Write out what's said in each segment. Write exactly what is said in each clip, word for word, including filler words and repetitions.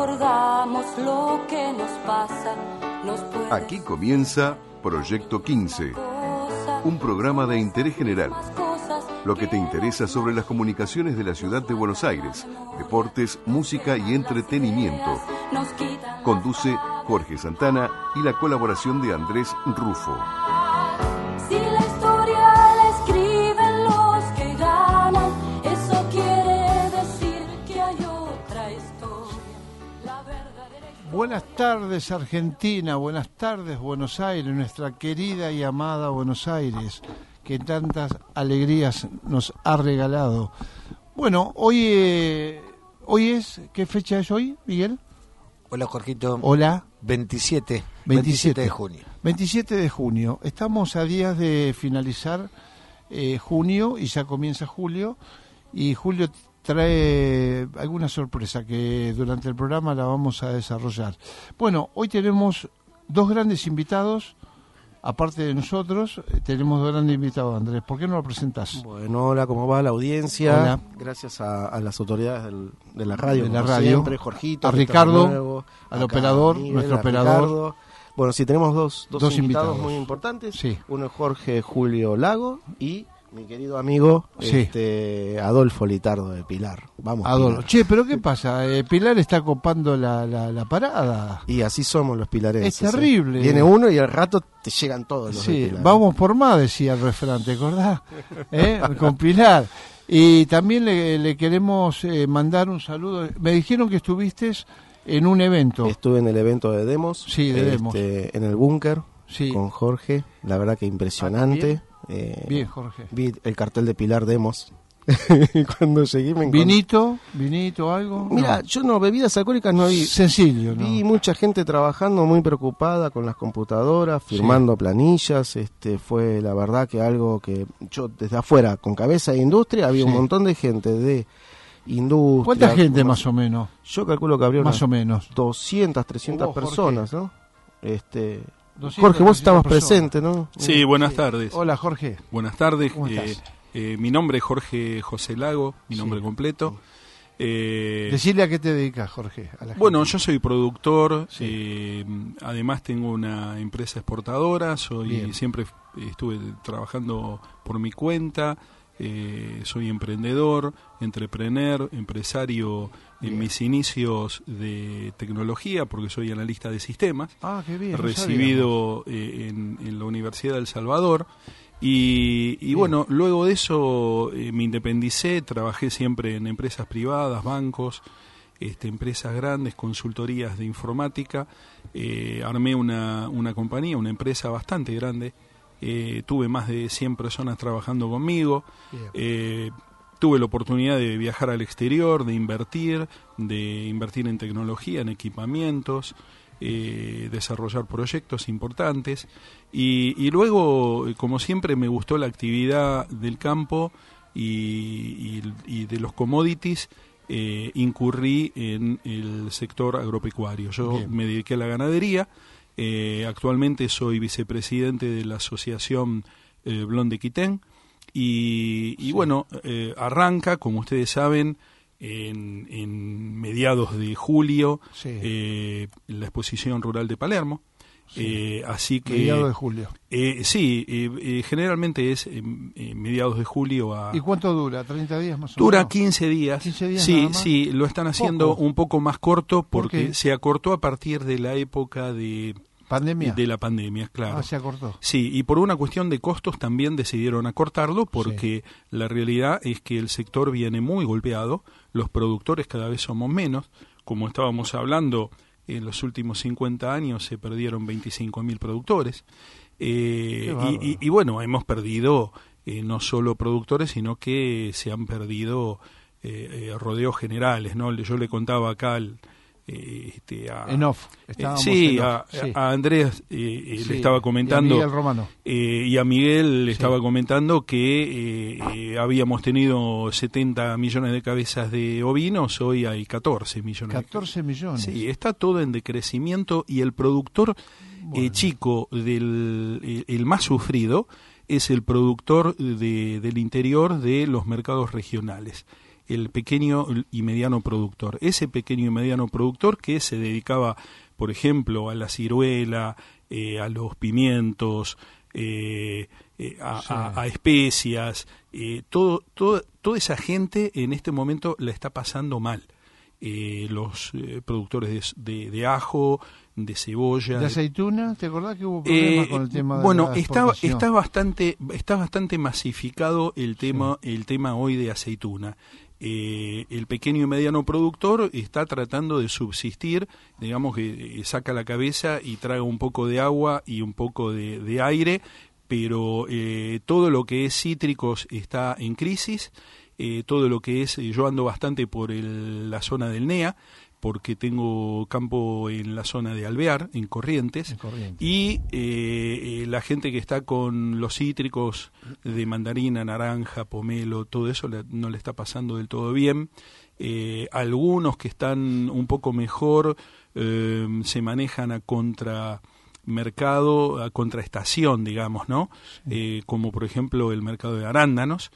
recordamos lo que nos pasa. Nos puede Aquí comienza Proyecto quince, un programa de interés general. Lo que te interesa sobre las comunicaciones de la ciudad de Buenos Aires, deportes, música y entretenimiento. Conduce Jorge Santana y la colaboración de Andrés Rufo. Si la historia la escriben los que ganan, eso quiere decir que hay otra historia. La verdadera historia. Buenas tardes Argentina, buenas tardes Buenos Aires, nuestra querida y amada Buenos Aires, que tantas alegrías nos ha regalado. Bueno, hoy eh, hoy es, ¿qué fecha es hoy, Miguel? Hola, Jorgito. Hola. veintisiete, veintisiete, veintisiete de junio. veintisiete de junio. Estamos a días de finalizar eh, junio y ya comienza julio. Y julio trae alguna sorpresa que durante el programa la vamos a desarrollar. Bueno, hoy tenemos dos grandes invitados. Aparte de nosotros, tenemos dos grandes invitados, Andrés. ¿Por qué no lo presentás? Bueno, hola, ¿cómo va la audiencia? Hola. Gracias a, a las autoridades del, de la radio, de la como radio. siempre, Jorgito, A Ricardo, nuevo, al acá operador, a Miguel, nuestro a operador. Ricardo. Bueno, sí, tenemos dos, dos, Dos invitados, invitados. muy importantes. Sí. Uno es Jorge Julio Lago y mi querido amigo Sí. este, Adolfo Litardo de Pilar. Vamos, Adolfo. Pilar. Che, pero ¿qué pasa? Eh, Pilar está copando la, la, la parada. Y así somos los pilarenses. Es terrible. ¿eh? Viene uno y al rato te llegan todos los Sí, de Pilar. vamos por más, decía el refrán, ¿te acordás? ¿Eh? Con Pilar. Y también le, le queremos eh, mandar un saludo. Me dijeron que estuviste en un evento. Estuve en el evento de Demos. Sí, de este, Demos. En el búnker. Sí. Con Jorge. La verdad que impresionante. Eh, Bien, Jorge. Vi el cartel de Pilar Demos. Cuando llegué me encontré. ¿Vinito? ¿Vinito algo? Mira, No. yo no, bebidas alcohólicas no vi. Sencillo, ¿no? Vi mucha gente trabajando muy preocupada con las computadoras, firmando planillas. Este fue la verdad que algo que yo desde afuera, con cabeza de industria, había Sí. un montón de gente de industria. ¿Cuánta gente como- más o menos? Yo calculo que habría Más unas o menos. doscientas, trescientas Oh, Jorge. personas, ¿no? Este doscientas, Jorge, vos estabas trescientas presente, ¿no? Sí, buenas tardes. Hola, Jorge. Buenas tardes. ¿Cómo Eh, estás? eh, mi nombre es Jorge José Lago, mi nombre Sí. completo. Eh, Decirle a qué te dedicas, Jorge. A la bueno, gente. yo soy productor, Sí. eh, además tengo una empresa exportadora, soy Bien. siempre estuve trabajando por mi cuenta, eh, soy emprendedor, entrepreneur, empresario en Bien. mis inicios de tecnología, porque soy analista de sistemas. Ah, qué bien. no Recibido eh, en, en la Universidad de El Salvador y, y Bien. bueno, luego de eso eh, me independicé, trabajé siempre en empresas privadas, bancos, este, empresas grandes, consultorías de informática, eh, armé una, una compañía, una empresa bastante grande, eh, tuve más de cien personas trabajando conmigo, Bien. eh, tuve la oportunidad de viajar al exterior, de invertir, de invertir en tecnología, en equipamientos, eh, desarrollar proyectos importantes y, y luego, eh, como siempre, me gustó la actividad del campo y, y, y de los commodities. Eh, incurrí en el sector agropecuario. Yo Bien. me dediqué a la ganadería. Eh, actualmente soy vicepresidente de la asociación eh, Blonde Quitén. Y, y Sí. bueno, eh, arranca, como ustedes saben, en, en mediados de julio, Sí. eh, la exposición rural de Palermo. Sí. Eh, así que Mediados de julio. eh, sí, eh, eh, generalmente es eh, eh, mediados de julio a ¿Y cuánto dura? ¿treinta días más o dura menos? quince días. quince días sí, nada más. sí, lo están haciendo Poco. un poco más corto ¿Por porque qué? se acortó a partir de la época de ¿Pandemia? de la pandemia, claro. Ah, se acortó. Sí, y por una cuestión de costos también decidieron acortarlo porque la realidad es que el sector viene muy golpeado, los productores cada vez somos menos, como estábamos hablando, en los últimos cincuenta años se perdieron veinticinco mil productores, eh, Qué y, bárbaro. y, y bueno, hemos perdido eh, no solo productores, sino que se han perdido eh, eh, rodeos generales, ¿no? Yo le contaba acá al... Eh, este, a, En off. eh, Estábamos sí, en a, off, sí. a Andrés eh, eh, Sí, le estaba y a comentando Miguel Romano. eh, y a Miguel le Sí. estaba comentando que eh, eh, habíamos tenido setenta millones de cabezas de ovinos, hoy hay catorce millones. catorce millones. Sí, está todo en decrecimiento y el productor Bueno. eh, chico, del eh, el más sufrido, es el productor de, del interior de los mercados regionales. el pequeño y mediano productor. Ese pequeño y mediano productor que se dedicaba, por ejemplo, a la ciruela, eh, a los pimientos, eh, eh, a, Sí. a, a especias, eh, todo, todo, toda esa gente en este momento la está pasando mal. Eh, los eh, productores de, de, de ajo, de cebolla, ¿De aceituna? ¿Te acordás que hubo problemas eh, con el tema de bueno, la está, exportación? está bastante está bastante masificado el tema sí. el tema hoy de aceituna. Eh, el pequeño y mediano productor está tratando de subsistir, digamos que eh, saca la cabeza y traga un poco de agua y un poco de, de aire, pero eh, todo lo que es cítricos está en crisis. Eh, todo lo que es, yo ando bastante por el, la zona del N E A, porque tengo campo en la zona de Alvear, en Corrientes, En Corrientes. y eh, eh, la gente que está con los cítricos de mandarina, naranja, pomelo, todo eso le, no le está pasando del todo bien. Eh, algunos que están un poco mejor eh, se manejan a contra mercado, a contraestación, digamos, ¿no? Sí. Eh, como por ejemplo el mercado de arándanos.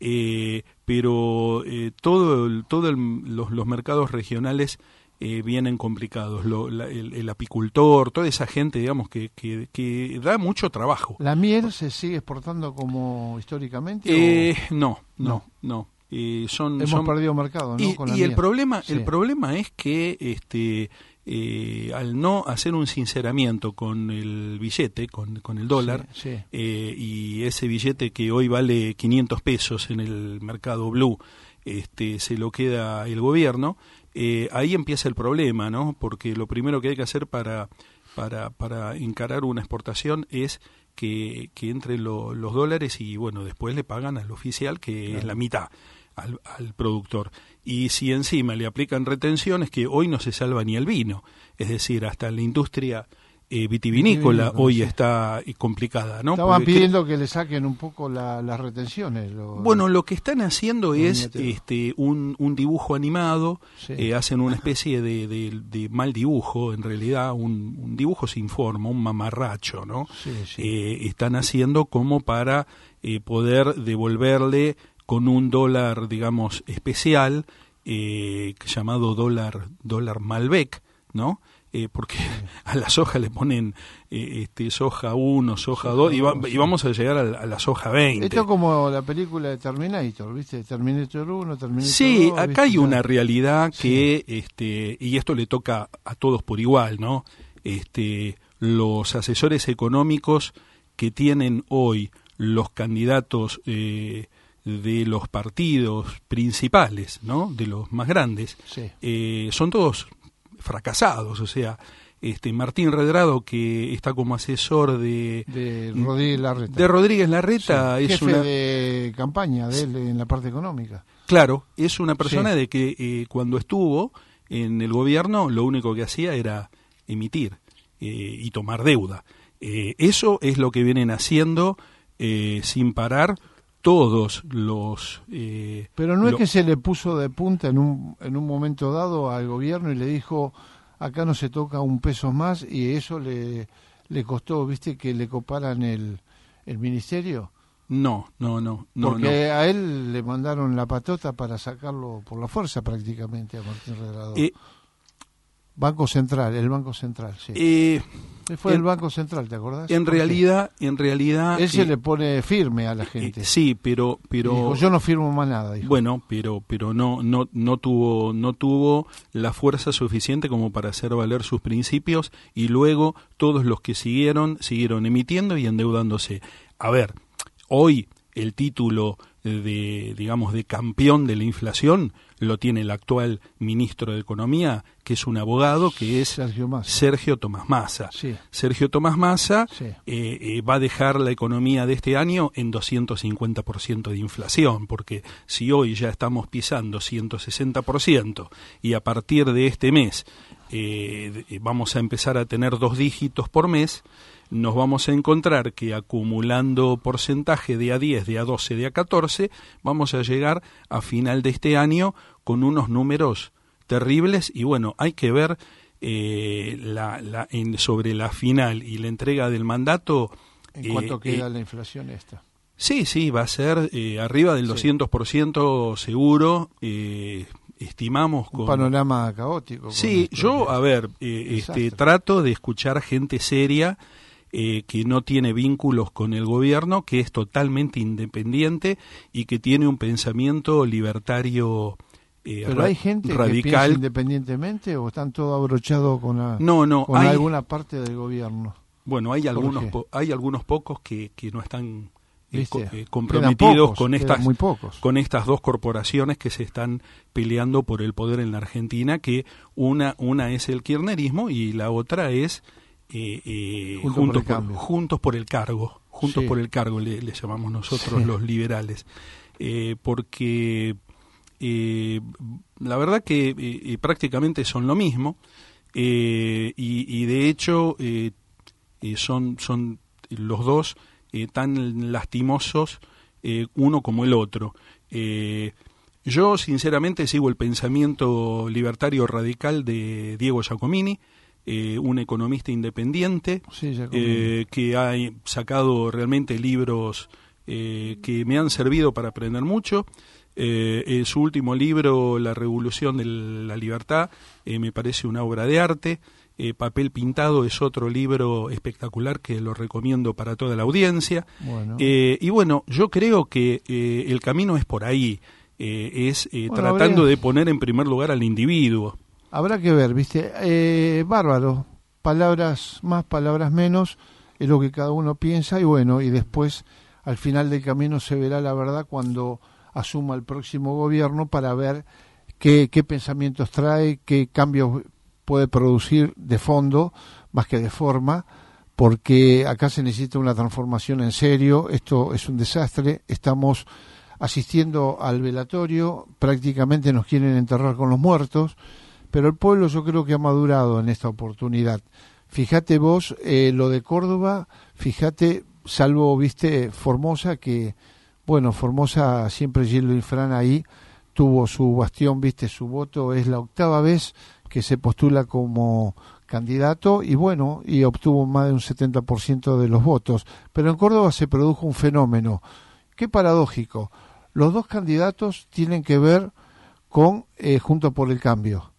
Eh, pero eh, todo, el, todo el, los, los mercados regionales eh, vienen complicados. Lo, la, el, el apicultor, toda esa gente, digamos, que, que, que da mucho trabajo. ¿La miel se sigue exportando como históricamente? Eh, o... No, no, no. Eh, son, Hemos son... perdido mercado, ¿no? Y, Con la y miel. el problema, sí. el problema es que este Eh, al no hacer un sinceramiento con el billete, con, con el dólar, sí, sí. Eh, y ese billete que hoy vale quinientos pesos en el mercado blue, este, se lo queda el gobierno, eh, ahí empieza el problema, ¿no? Porque lo primero que hay que hacer para, para, para encarar una exportación es que, que entren lo, los dólares y, bueno, después le pagan al oficial, que claro. es la mitad. Al, al productor. Y si encima le aplican retenciones, que hoy no se salva ni el vino, es decir, hasta la industria eh, vitivinícola, vitivinícola hoy sí. está eh, complicada, ¿no? Estaban Porque pidiendo que... que le saquen un poco la, las retenciones. Lo, bueno, lo que están haciendo es este un, un dibujo animado, sí. eh, hacen una especie de, de, de mal dibujo, en realidad, un, un dibujo sin forma, un mamarracho, ¿no? Sí, sí. Eh, están haciendo como para eh, poder devolverle con un dólar, digamos, especial, eh, llamado dólar dólar Malbec, ¿no? Eh, porque a la soja le ponen eh, este soja uno, soja dos, y, va, y vamos a llegar a la, a la soja veinte. Esto es como la película de Terminator, ¿viste? Terminator uno, Terminator sí, dos. Acá ¿viste? hay una realidad sí. que, este y esto le toca a todos por igual, ¿no? Este, los asesores económicos que tienen hoy los candidatos eh, de los partidos principales, ¿no? De los más grandes, sí. eh, son todos fracasados. O sea, este Martín Redrado, que está como asesor de de Rodríguez Larreta, de Rodríguez Larreta, sí. es jefe una de campaña de él en la parte económica. Claro, es una persona sí. de que eh, cuando estuvo en el gobierno lo único que hacía era emitir eh, y tomar deuda. Eh, eso es lo que vienen haciendo eh, sin parar todos los... Eh, Pero no es lo... que se le puso de punta en un, en un momento dado al gobierno y le dijo, acá no se toca un peso más, y eso le, le costó, ¿viste? Que le coparan el, el ministerio. No, no, no. no Porque no. a él le mandaron la patota para sacarlo por la fuerza prácticamente a Martín Redrado. Eh, Banco Central, el Banco Central, sí. Eh, Fue en, el Banco Central, ¿te acordás? En realidad, en realidad... Él se eh, le pone firme a la gente. Eh, sí, pero... pero dijo, yo no firmo más nada, dijo. Bueno, pero pero no no no tuvo no tuvo la fuerza suficiente como para hacer valer sus principios, y luego todos los que siguieron, siguieron emitiendo y endeudándose. A ver, hoy el título de, digamos, de campeón de la inflación lo tiene el actual ministro de Economía, que es un abogado, que es Sergio Massa. Sergio Tomás Massa. Sí. Sergio Tomás Massa sí. eh, eh, va a dejar la economía de este año en doscientos cincuenta por ciento de inflación, porque si hoy ya estamos pisando ciento sesenta por ciento y a partir de este mes eh, vamos a empezar a tener dos dígitos por mes, nos vamos a encontrar que acumulando porcentaje de a diez, de a doce, de a catorce, vamos a llegar a final de este año con unos números terribles. Y bueno, hay que ver eh, la, la, en, sobre la final y la entrega del mandato. ¿En cuánto eh, queda eh, la inflación esta? Sí, sí, va a ser eh, arriba del Sí. doscientos por ciento seguro, eh, estimamos con... Un panorama caótico. Sí, con yo, esto. a ver, eh, este, Desastre. trato de escuchar gente seria eh, que no tiene vínculos con el gobierno, que es totalmente independiente y que tiene un pensamiento libertario eh, Pero ra- hay gente que piensa radical. independientemente o están todos abrochados con, la, No, no, con hay, alguna parte del gobierno. bueno, hay algunos, Jorge. po- hay algunos pocos que, que no están eh, ¿Viste? co- eh, Quedan comprometidos pocos, con quedan estas muy pocos. con estas dos corporaciones que se están peleando por el poder en la Argentina, que una una es el kirchnerismo y la otra es eh, eh, Juntos por juntos, el por, Cambio. juntos por el cargo, juntos Sí. por el cargo le, le llamamos nosotros Sí. los liberales, eh, porque eh, la verdad que eh, eh, prácticamente son lo mismo eh, y, y de hecho eh, eh, son son los dos eh, tan lastimosos eh, uno como el otro. Eh, yo sinceramente sigo el pensamiento libertario radical de Diego Giacomini, eh, un economista independiente Sí, ya eh, que ha sacado realmente libros eh, que me han servido para aprender mucho. Eh, eh, su último libro, La Revolución de la Libertad, eh, me parece una obra de arte. Eh, Papel Pintado es otro libro espectacular que lo recomiendo para toda la audiencia. Bueno. Eh, y bueno, yo creo que eh, el camino es por ahí, eh, es eh, Bueno, tratando habría- de poner en primer lugar al individuo. Habrá que ver, ¿viste? Eh, bárbaro. Palabras más, palabras menos, es lo que cada uno piensa y bueno, y después al final del camino se verá la verdad cuando asuma el próximo gobierno para ver qué, qué pensamientos trae, qué cambios puede producir de fondo más que de forma, porque acá se necesita una transformación en serio, esto es un desastre, estamos asistiendo al velatorio, prácticamente nos quieren enterrar con los muertos, pero el pueblo yo creo que ha madurado en esta oportunidad. Fíjate vos, eh, lo de Córdoba, fíjate, salvo, viste, Formosa, que, bueno, Formosa siempre Gildo Infran ahí tuvo su bastión, viste, su voto, es la octava vez que se postula como candidato y bueno, y obtuvo más de un setenta por ciento de los votos. Pero en Córdoba se produjo un fenómeno, qué paradójico, los dos candidatos tienen que ver con eh, Juntos por el Cambio.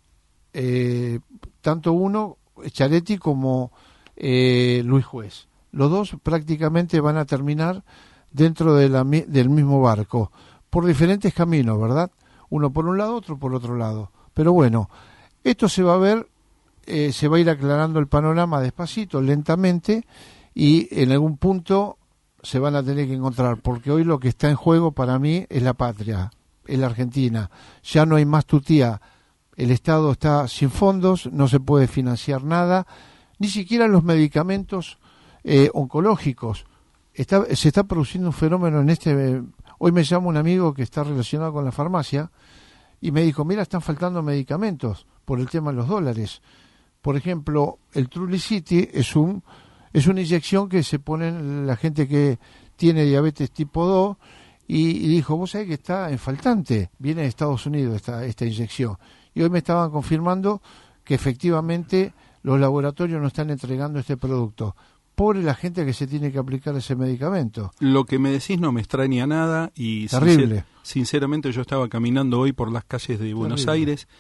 Eh, tanto uno, Charetti, como eh, Luis Juez. Los dos prácticamente van a terminar dentro de la, del mismo barco, por diferentes caminos, ¿verdad? Uno por un lado, otro por otro lado. Pero bueno, esto se va a ver, eh, se va a ir aclarando el panorama despacito, lentamente, y en algún punto se van a tener que encontrar, porque hoy lo que está en juego para mí es la patria, es la Argentina. Ya no hay más tutía. El Estado está sin fondos, no se puede financiar nada, ni siquiera los medicamentos eh, oncológicos. Está, se está produciendo un fenómeno en este... Eh, hoy me llama un amigo que está relacionado con la farmacia y me dijo, mira, están faltando medicamentos por el tema de los dólares. Por ejemplo, el Trulicity es un es una inyección que se pone la gente que tiene diabetes tipo dos y, y dijo, vos sabés que está en faltante, viene de Estados Unidos esta, esta inyección. Y hoy me estaban confirmando que efectivamente los laboratorios no están entregando este producto. Pobre la gente que se tiene que aplicar ese medicamento. Lo que me decís no me extraña nada y Terrible. sincer- sinceramente yo estaba caminando hoy por las calles de Buenos Terrible. Aires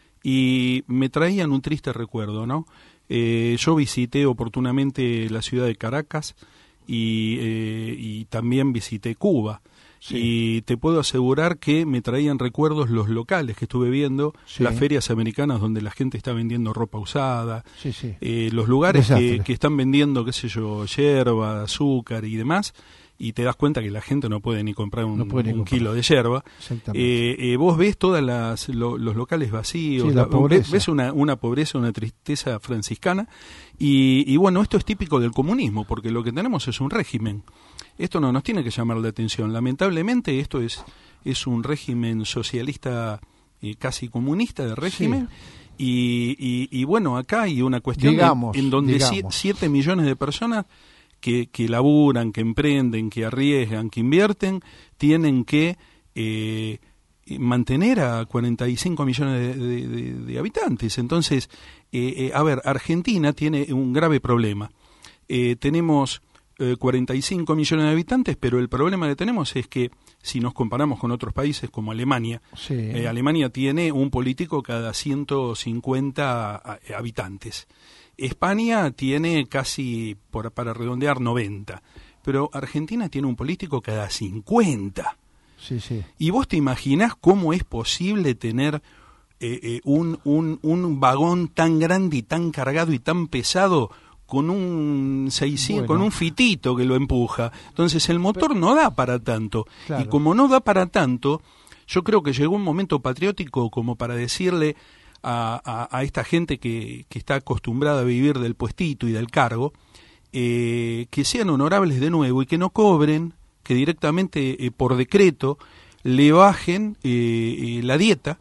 y me traían un triste recuerdo, ¿no? Eh, yo visité oportunamente la ciudad de Caracas y, eh, y también visité Cuba. Sí. Y te puedo asegurar que me traían recuerdos los locales que estuve viendo, Sí. las ferias americanas donde la gente está vendiendo ropa usada, Sí, sí. eh, los lugares que, Desastre. que están vendiendo, qué sé yo, yerba, azúcar y demás, y te das cuenta que la gente no puede ni comprar un, No puede ni un comprar. kilo de yerba. Exactamente. Eh, eh, vos ves todas las lo- los locales vacíos, Sí, la la- pobreza. ves una, una pobreza, una tristeza franciscana, y, y bueno, esto es típico del comunismo, porque lo que tenemos es un régimen. Esto no nos tiene que llamar la atención. Lamentablemente esto es, es un régimen socialista eh, casi comunista de régimen. Y, y, y bueno, acá hay una cuestión Digamos, en, en donde digamos. siete millones de personas que, que laburan, que emprenden, que arriesgan, que invierten, tienen que eh, mantener a cuarenta y cinco millones de, de, de, de habitantes. Entonces, eh, eh, a ver, Argentina tiene un grave problema. Eh, tenemos eh, cuarenta y cinco millones de habitantes, pero el problema que tenemos es que si nos comparamos con otros países como Alemania, Sí. eh, Alemania tiene un político cada ciento cincuenta a- habitantes. España tiene casi, por, para redondear, noventa, pero Argentina tiene un político cada cincuenta. Sí, sí. ¿Y vos te imaginás cómo es posible tener eh, eh, un, un, un vagón tan grande y tan cargado y tan pesado con un seiscientos, Bueno. con un fitito que lo empuja? Entonces el motor no da para tanto. Claro. Y como no da para tanto, yo creo que llegó un momento patriótico como para decirle a, a, a esta gente que, que está acostumbrada a vivir del puestito y del cargo, eh, que sean honorables de nuevo y que no cobren, que directamente eh, por decreto le bajen eh, eh, la dieta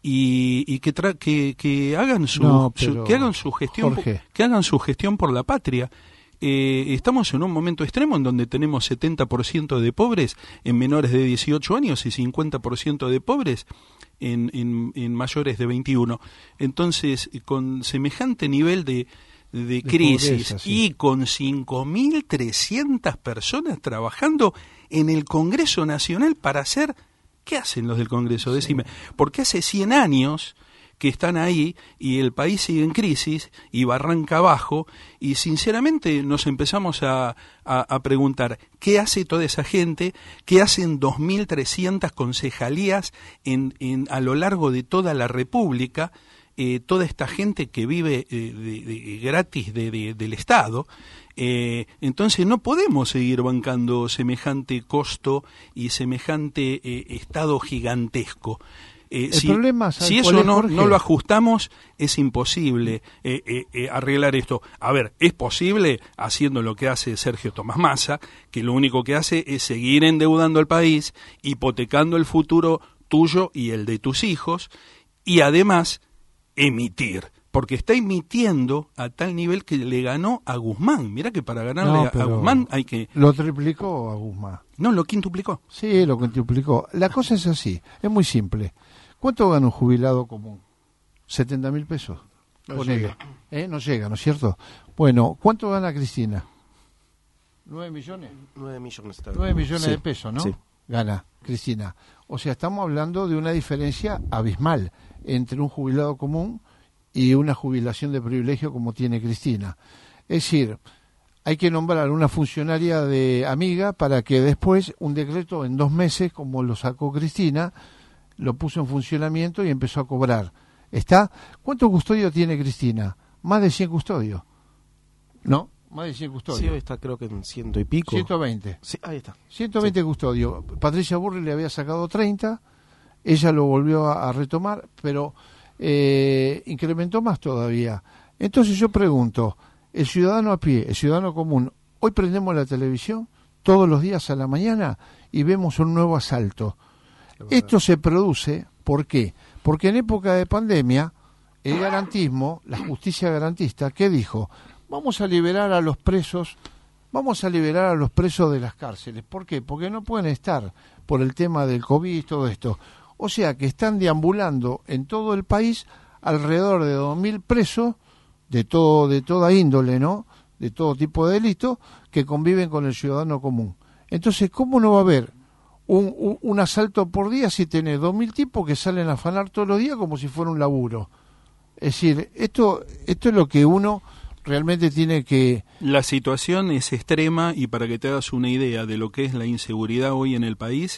y, y que, tra que que hagan su, No, su- pero, que hagan su gestión Jorge. que hagan su gestión por la patria. Eh, estamos en un momento extremo en donde tenemos setenta por ciento de pobres en menores de dieciocho años y cincuenta por ciento de pobres en, en, en mayores de veintiuno. Entonces, con semejante nivel de, de, De crisis pobreza, sí. y con cinco mil trescientas personas trabajando en el Congreso Nacional para hacer... ¿Qué hacen los del Congreso? Decime. Porque hace cien años que están ahí y el país sigue en crisis y barranca abajo y sinceramente nos empezamos a, a, a preguntar ¿qué hace toda esa gente? ¿Qué hacen dos mil trescientas concejalías en, en, a lo largo de toda la República? Eh, toda esta gente que vive eh, de, de, gratis de, de, del Estado. Eh, entonces no podemos seguir bancando semejante costo y semejante eh, Estado gigantesco. Eh, El si, problema, ¿sabes si cuál eso es, no, Jorge? no lo ajustamos, es imposible eh, eh, eh, arreglar esto. A ver, es posible haciendo lo que hace Sergio Tomás Massa, que lo único que hace es seguir endeudando al país, hipotecando el futuro tuyo y el de tus hijos, y además emitir, porque está emitiendo a tal nivel que le ganó a Guzmán. Mirá que para ganarle No, a, a pero Guzmán hay que... Lo triplicó a Guzmán. No, lo quintuplicó. Sí, lo quintuplicó. La cosa es así, es muy simple. ¿Cuánto gana un jubilado común? setenta mil pesos. No Ponele. llega. ¿Eh? No llega, ¿no es cierto? Bueno, ¿cuánto gana Cristina? ¿Nueve millones? nueve millones. está- Nueve millones Sí, de pesos, ¿no? Sí. Gana Cristina. O sea, estamos hablando de una diferencia abismal entre un jubilado común y una jubilación de privilegio como tiene Cristina. Es decir, hay que nombrar una funcionaria de amiga para que después un decreto en dos meses, como lo sacó Cristina, lo puso en funcionamiento y empezó a cobrar. ¿Está? ¿Cuántos custodios tiene Cristina? Más de cien custodios. ¿No? Más de cien Sí, custodios. hoy está creo que en ciento y pico. ciento veinte. Sí, ahí está. ciento veinte custodios. Patricia Burri le había sacado treinta, ella lo volvió a, a retomar, pero eh, incrementó más todavía. Entonces yo pregunto, el ciudadano a pie, el ciudadano común, hoy prendemos la televisión todos los días a la mañana y vemos un nuevo asalto. Esto se produce, ¿por qué? Porque en época de pandemia, el garantismo, la justicia garantista, ¿qué dijo? Vamos a liberar a los presos, vamos a liberar a los presos de las cárceles. ¿Por qué? Porque no pueden estar por el tema del COVID y todo esto. O sea que están deambulando en todo el país alrededor de dos mil presos de todo de toda índole, ¿no? De todo tipo de delito que conviven con el ciudadano común. Entonces, ¿cómo no va a haber un, un, un asalto por día si tenés dos mil tipos que salen a afanar todos los días como si fuera un laburo? Es decir, esto esto es lo que uno realmente tiene que... La situación es extrema y para que te hagas una idea de lo que es la inseguridad hoy en el país,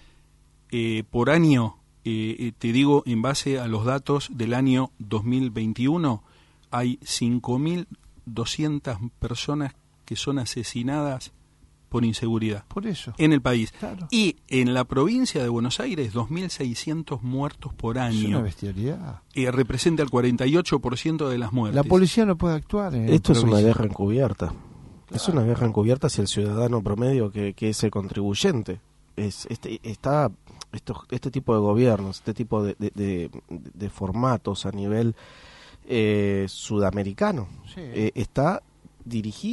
eh, por año, eh, te digo en base a los datos del año dos mil veintiuno, hay cinco mil doscientas personas que son asesinadas por inseguridad Por eso. en el país. Claro. Y en la provincia de Buenos Aires, dos mil seiscientos muertos por Es una año. bestialidad. Eh, representa el cuarenta y ocho por ciento de las muertes. La policía no puede actuar en Esto es una provincia. guerra encubierta. Es una guerra encubierta hacia el ciudadano promedio que, que es el contribuyente. Es, este, está esto, este tipo de gobiernos, este tipo de, de, de, de formatos a nivel eh, sudamericano, Sí. eh, está dirigida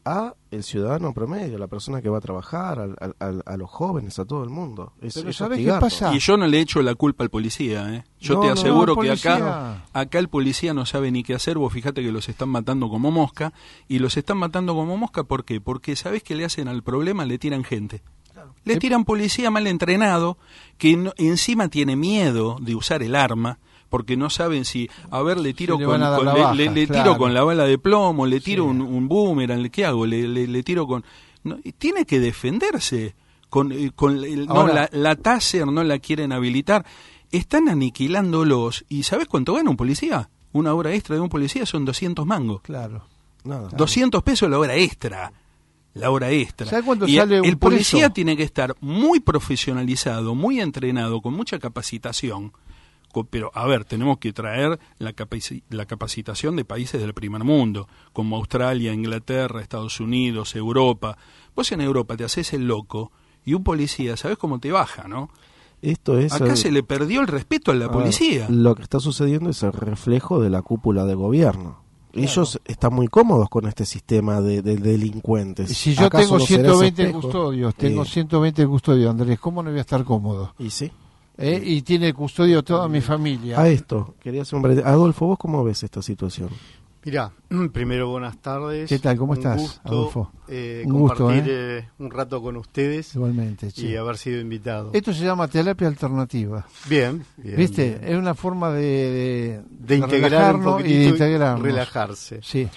a el ciudadano promedio, a la persona que va a trabajar, a, a, a, a los jóvenes, a todo el mundo. Es, Pero es ¿sabés qué hostigarlo. pasa? Y yo no le echo la culpa al policía, ¿eh? Yo No, te no, aseguro no, que policía. acá acá el policía no sabe ni qué hacer. Vos fíjate que los están matando como mosca. Y los están matando como mosca, ¿por qué? Porque ¿sabés qué le hacen al problema? Le tiran gente. Le tiran policía mal entrenado, que no, encima tiene miedo de usar el arma, porque no saben si, a ver, le tiro Si le con, van a dar con- la le, baja, le- le claro. tiro con la bala de plomo, le tiro Sí. un, un boomerang, ¿qué hago? Le, le, le tiro con... No, y tiene que defenderse. Con, eh, con el- no, Ahora- la, la Taser no la quieren habilitar. Están aniquilándolos. ¿Y sabes cuánto gana un policía? Una hora extra de un policía son doscientos mangos. Claro. Nada. doscientos pesos la hora extra. La hora extra. ¿Sabe cuánto Y sale un el policía preso? tiene que estar muy profesionalizado, muy entrenado, con mucha capacitación. Co- Pero, a ver, tenemos que traer la, capaci- la capacitación de países del primer mundo, como Australia, Inglaterra, Estados Unidos, Europa. Vos en Europa te haces el loco y un policía, ¿sabés cómo te baja, no? Esto es Acá el- se le perdió el respeto a la a ver, policía. lo que está sucediendo es el reflejo de la cúpula de gobierno. Ellos están muy cómodos con este sistema de, de delincuentes. Y si yo ¿Acaso tengo no será ciento ese veinte espejo? custodios, tengo Eh, ciento veinte custodios, Andrés, ¿cómo no voy a estar cómodo? Y sí. ¿Eh? Y tiene custodio toda mi familia. A esto, quería hacer un breve- Adolfo, ¿vos cómo ves esta situación? Mirá, primero buenas tardes. ¿Qué tal? ¿Cómo Un estás, gusto, Adolfo? eh, Un gusto, compartir ¿eh? eh, un rato con ustedes Igualmente, y che. haber sido invitado. Esto se llama terapia alternativa. Bien, bien. ¿Viste? bien. Es una forma de, de, De integrar un relajarnos poquitito y de y integrarnos. relajarse. Sí,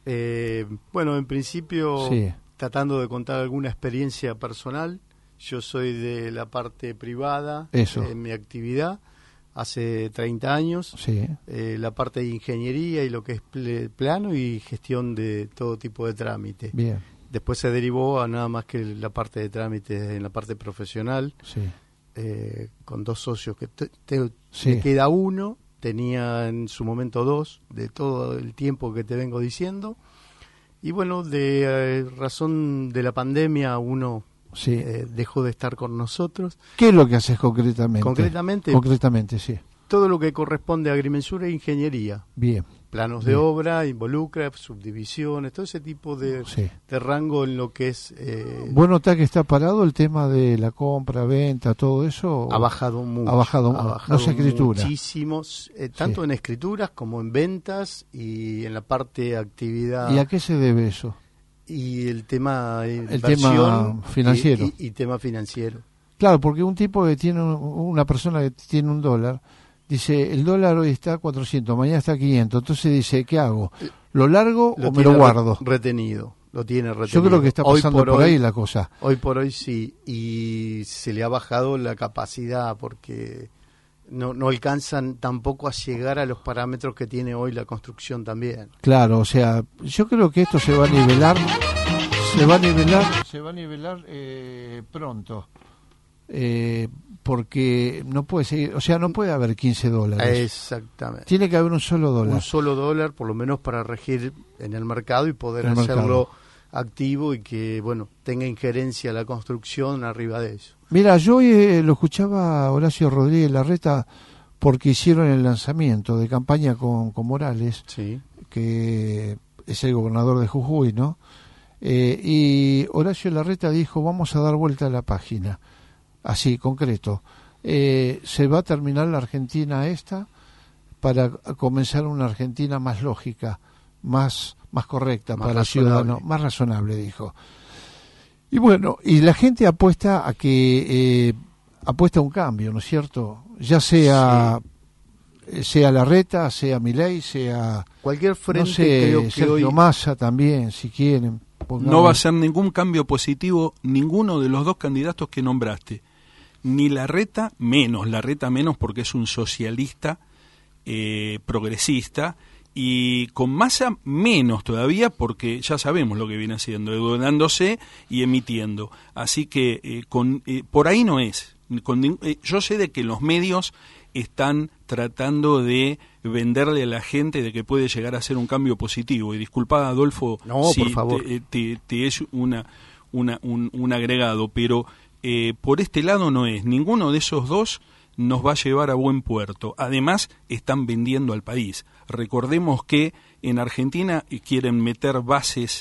Eh, bueno, en principio, sí. tratando de contar alguna experiencia personal, yo soy de la parte privada Eso. en mi actividad, hace treinta años, Sí. eh, la parte de ingeniería y lo que es ple- plano y gestión de todo tipo de trámite. Bien, Después se derivó a nada más que la parte de trámites en la parte profesional, sí. eh, con dos socios, que te, te- Sí. me queda uno, tenía en su momento dos, de todo el tiempo que te vengo diciendo. Y bueno, de eh, razón de la pandemia, uno Sí. eh, dejó de estar con nosotros. ¿Qué es lo que haces concretamente? Concretamente, Concretamente, sí. todo lo que corresponde a agrimensura e ingeniería. Bien, Planos de Bien. obra, involucra subdivisiones, todo ese tipo de, sí. de rango en lo que es... eh, ¿Vos notás que está parado el tema de la compra, venta, todo eso? ha bajado mucho. Ha bajado, no sé escritura. muchísimo, eh, tanto Sí. en escrituras como en ventas y en la parte actividad. ¿Y a qué se debe eso? Y el tema eh, El tema inversión financiero. y, y- y tema financiero. Claro, porque un tipo que tiene, un- una persona que tiene un dólar, dice, el dólar hoy está a cuatrocientos, mañana está a quinientos, entonces dice, ¿qué hago? ¿Lo largo o me tiene lo re- guardo? retenido, lo tiene retenido. Yo creo que está Hoy pasando por, hoy, ahí la cosa. Hoy por hoy sí, y se le ha bajado la capacidad porque no, no alcanzan tampoco a llegar a los parámetros que tiene hoy la construcción también. Claro, o sea, yo creo que esto se va a nivelar, se va a nivelar, se va a nivelar eh, pronto, eh, porque no puede seguir, o sea, no puede haber quince dólares. Exactamente. Tiene que haber un solo dólar. Un solo dólar, por lo menos para regir en el mercado y poder En el hacerlo mercado. activo y que, bueno, tenga injerencia la construcción arriba de eso. Mira, yo eh, lo escuchaba a Horacio Rodríguez Larreta porque hicieron el lanzamiento de campaña con, con Morales, Sí. que es el gobernador de Jujuy, ¿no? Eh, y Horacio Larreta dijo, vamos a dar vuelta a la página, así, concreto. Eh, se va a terminar la Argentina esta para comenzar una Argentina más lógica, más, más correcta Más para el razonable. ciudadano, más razonable, dijo. Y bueno, y la gente apuesta a que eh, apuesta a un cambio, ¿no es cierto? Ya sea eh, sea Larreta, sea Milei, sea Cualquier frente no sé, creo que Sergio hoy... Massa también, si quieren. No va a ser ningún cambio positivo ninguno de los dos candidatos que nombraste. Ni Larreta, menos, Larreta menos porque es un socialista eh, progresista, y con Massa menos todavía porque ya sabemos lo que viene haciendo, endeudándose y emitiendo. Así que eh, con, eh, por ahí no es. Con, eh, yo sé de que los medios están tratando de venderle a la gente de que puede llegar a ser un cambio positivo. Y disculpa, Adolfo, No, si por favor. te, te, te es una, una, un, un agregado, pero eh, por este lado no es. Ninguno de esos dos nos va a llevar a buen puerto. Además, están vendiendo al país. Recordemos que en Argentina quieren meter bases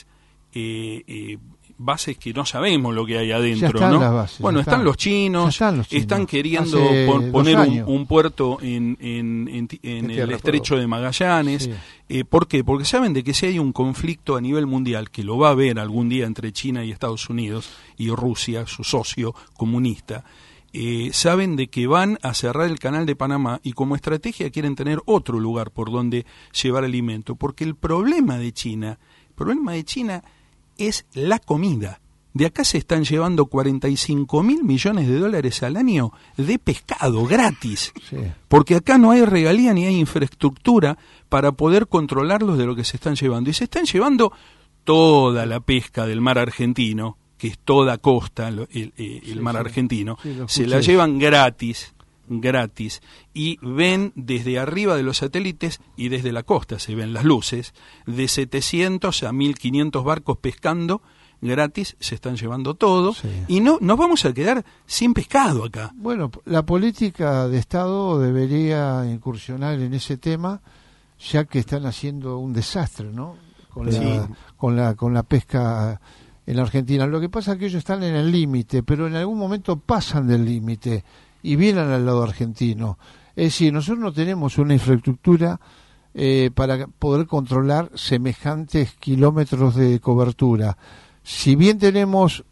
eh, eh, bases que no sabemos lo que hay adentro, ya están ¿no? las bases, bueno, están. están los chinos, están, los chinos. están queriendo Hace pon, poner dos un, años. un puerto en, en, en, en el estrecho de Magallanes. Sí. Eh, ¿Por qué? Porque saben de que si hay un conflicto a nivel mundial, que lo va a haber algún día entre China y Estados Unidos y Rusia, su socio comunista, eh, saben de que van a cerrar el canal de Panamá y como estrategia quieren tener otro lugar por donde llevar alimento. Porque el problema de China, el problema de China es la comida. De acá se están llevando cuarenta y cinco mil millones de dólares al año de pescado gratis. Sí. Porque acá no hay regalía ni hay infraestructura para poder controlarlos de lo que se están llevando. Y se están llevando toda la pesca del mar argentino, que es toda costa, el, el, el Sí, mar sí. argentino, Sí, lo se escuché. la llevan gratis, gratis, y ven desde arriba de los satélites y desde la costa se ven las luces, de setecientos a mil quinientos barcos pescando, gratis, se están llevando todo, Sí. y no nos vamos a quedar sin pescado acá. Bueno, la política de Estado debería incursionar en ese tema, ya que están haciendo un desastre, ¿no? Con, Sí. la, con la con la pesca en la Argentina. Lo que pasa es que ellos están en el límite, pero en algún momento pasan del límite y vienen al lado argentino. Es decir, nosotros no tenemos una infraestructura eh, para poder controlar semejantes kilómetros de cobertura. Si bien tenemos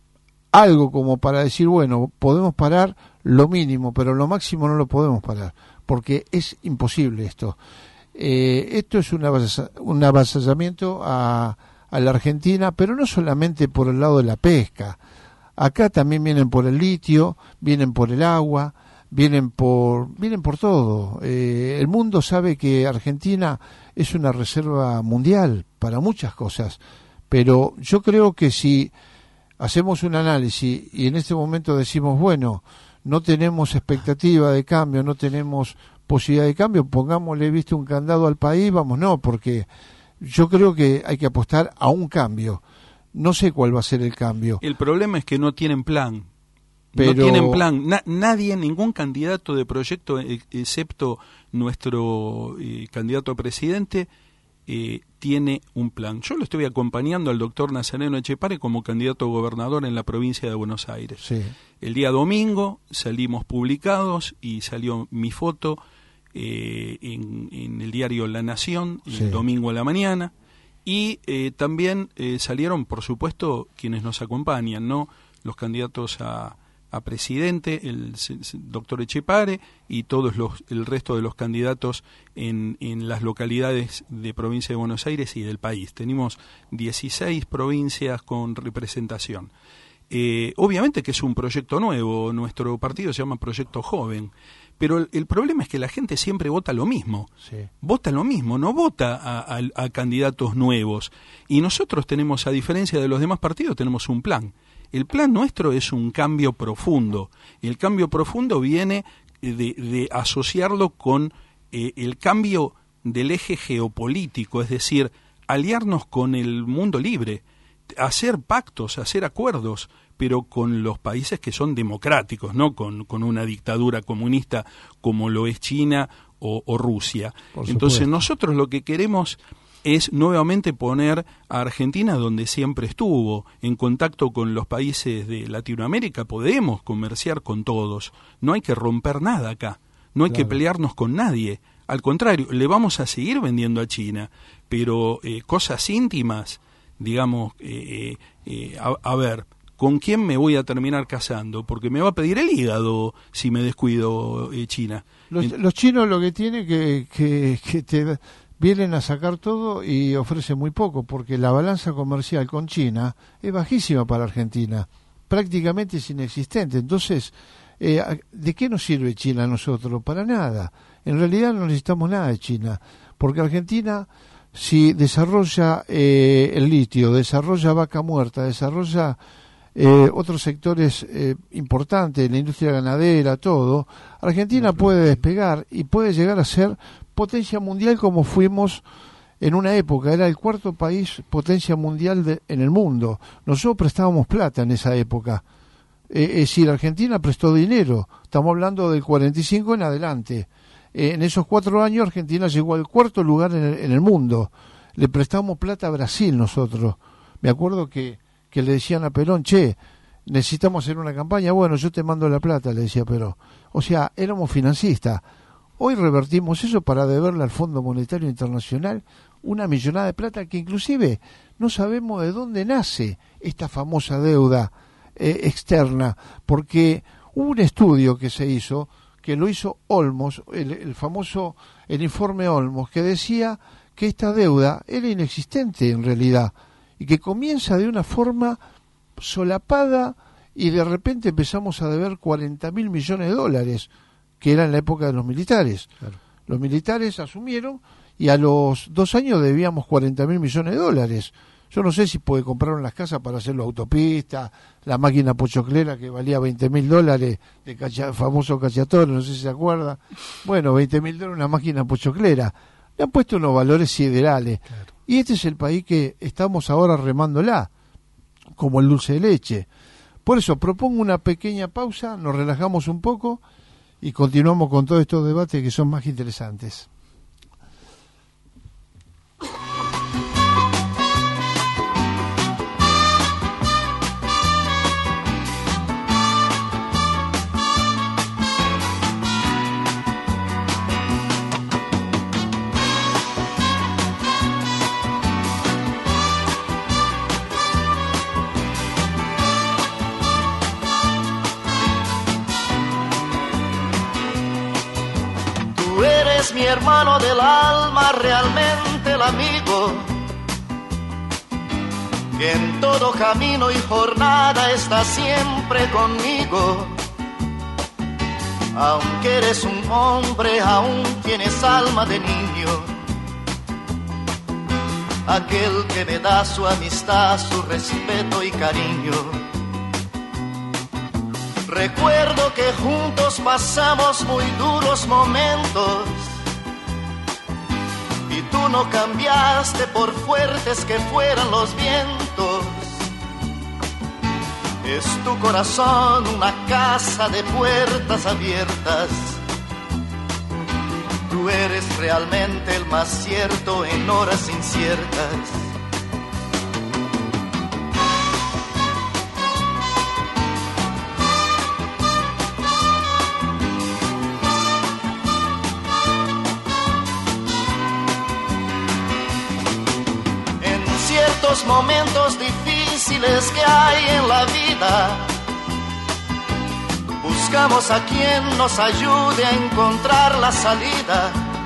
algo como para decir, bueno, podemos parar lo mínimo, pero lo máximo no lo podemos parar, porque es imposible esto. Eh, esto es un, avasa, un avasallamiento a, a la Argentina, pero no solamente por el lado de la pesca. Acá también vienen por el litio, vienen por el agua, vienen por vienen por todo. Eh, el mundo sabe que Argentina es una reserva mundial para muchas cosas, pero yo creo que si hacemos un análisis y en este momento decimos, bueno, no tenemos expectativa de cambio, no tenemos posibilidad de cambio, pongámosle, viste, un candado al país, vamos, no, porque yo creo que hay que apostar a un cambio. No sé cuál va a ser el cambio. El problema es que no tienen plan. Pero... No tienen plan. Na- nadie, ningún candidato de proyecto, eh, excepto nuestro eh, candidato a presidente, eh, tiene un plan. Yo lo estoy acompañando al doctor Nazareno Echepare como candidato a gobernador en la provincia de Buenos Aires. Sí. El día domingo salimos publicados y salió mi foto eh, en, en el diario La Nación, Sí. el domingo a la mañana. Y eh, también eh, salieron, por supuesto, quienes nos acompañan, ¿no? Los candidatos a, a presidente, el, el doctor Echepare y todos los el resto de los candidatos en, en las localidades de provincia de Buenos Aires y del país. Tenemos dieciséis provincias con representación. Eh, obviamente que es un proyecto nuevo, nuestro partido se llama Proyecto Joven, pero el, el problema es que la gente siempre vota lo mismo, Sí. vota lo mismo, no vota a, a, a candidatos nuevos. Y nosotros tenemos, a diferencia de los demás partidos, tenemos un plan. El plan nuestro es un cambio profundo. El cambio profundo viene de, de asociarlo con eh, el cambio del eje geopolítico, es decir, aliarnos con el mundo libre, hacer pactos, hacer acuerdos, pero con los países que son democráticos, no con, con una dictadura comunista como lo es China o, o Rusia. Por Entonces supuesto. nosotros lo que queremos es nuevamente poner a Argentina donde siempre estuvo, en contacto con los países de Latinoamérica. Podemos comerciar con todos, no hay que romper nada acá, no hay Claro. que pelearnos con nadie. Al contrario, le vamos a seguir vendiendo a China, pero eh, cosas íntimas, digamos, eh, eh, a, a ver, ¿con quién me voy a terminar casando? Porque me va a pedir el hígado si me descuido eh, China. Los, En- los chinos lo que tienen que, que, que te vienen a sacar todo y ofrecen muy poco, porque la balanza comercial con China es bajísima para Argentina, prácticamente es inexistente. Entonces, eh, ¿de qué nos sirve China a nosotros? Para nada. En realidad no necesitamos nada de China, porque Argentina, si desarrolla eh, el litio, desarrolla vaca muerta, desarrolla eh, otros sectores eh, importantes, la industria ganadera, todo, Argentina puede despegar y puede llegar a ser potencia mundial como fuimos en una época. Era el cuarto país potencia mundial de, en el mundo. Nosotros prestábamos plata en esa época. Eh, es decir, Argentina prestó dinero. Estamos hablando del cuarenta y cinco en adelante. Eh, en esos cuatro años Argentina llegó al cuarto lugar en el, en el mundo. Le prestamos plata a Brasil nosotros. Me acuerdo que, que le decían a Perón, che, necesitamos hacer una campaña, bueno, yo te mando la plata, le decía Perón. O sea, éramos financistas. Hoy revertimos eso para deberle al Fondo Monetario Internacional una millonada de plata que inclusive no sabemos de dónde nace esta famosa deuda eh, externa, porque hubo un estudio que se hizo, que lo hizo Olmos, el, el famoso, el informe Olmos, que decía que esta deuda era inexistente en realidad y que comienza de una forma solapada y de repente empezamos a deber cuarenta mil millones de dólares, que era en la época de los militares. Claro. Los militares asumieron y a los dos años debíamos cuarenta mil millones de dólares. Yo no sé si puede compraron las casas para hacer la autopista, la máquina pochoclera que valía veinte mil dólares, de cacha, famoso Cacciatore, no sé si se acuerda. Bueno, veinte mil dólares una máquina pochoclera. Le han puesto unos valores siderales. Claro. Y este es el país que estamos ahora remándola, como el dulce de leche. Por eso propongo una pequeña pausa, nos relajamos un poco y continuamos con todos estos debates que son más interesantes. Mi hermano del alma, realmente el amigo, que en todo camino y jornada está siempre conmigo. Aunque eres un hombre, aún tienes alma de niño. Aquel que me da su amistad, su respeto y cariño. Recuerdo que juntos pasamos muy duros momentos. Y tú no cambiaste por fuertes que fueran los vientos. Es tu corazón una casa de puertas abiertas. Tú eres realmente el más cierto en horas inciertas. Los momentos difíciles que hay en la vida, buscamos a quien nos ayude a encontrar la salida.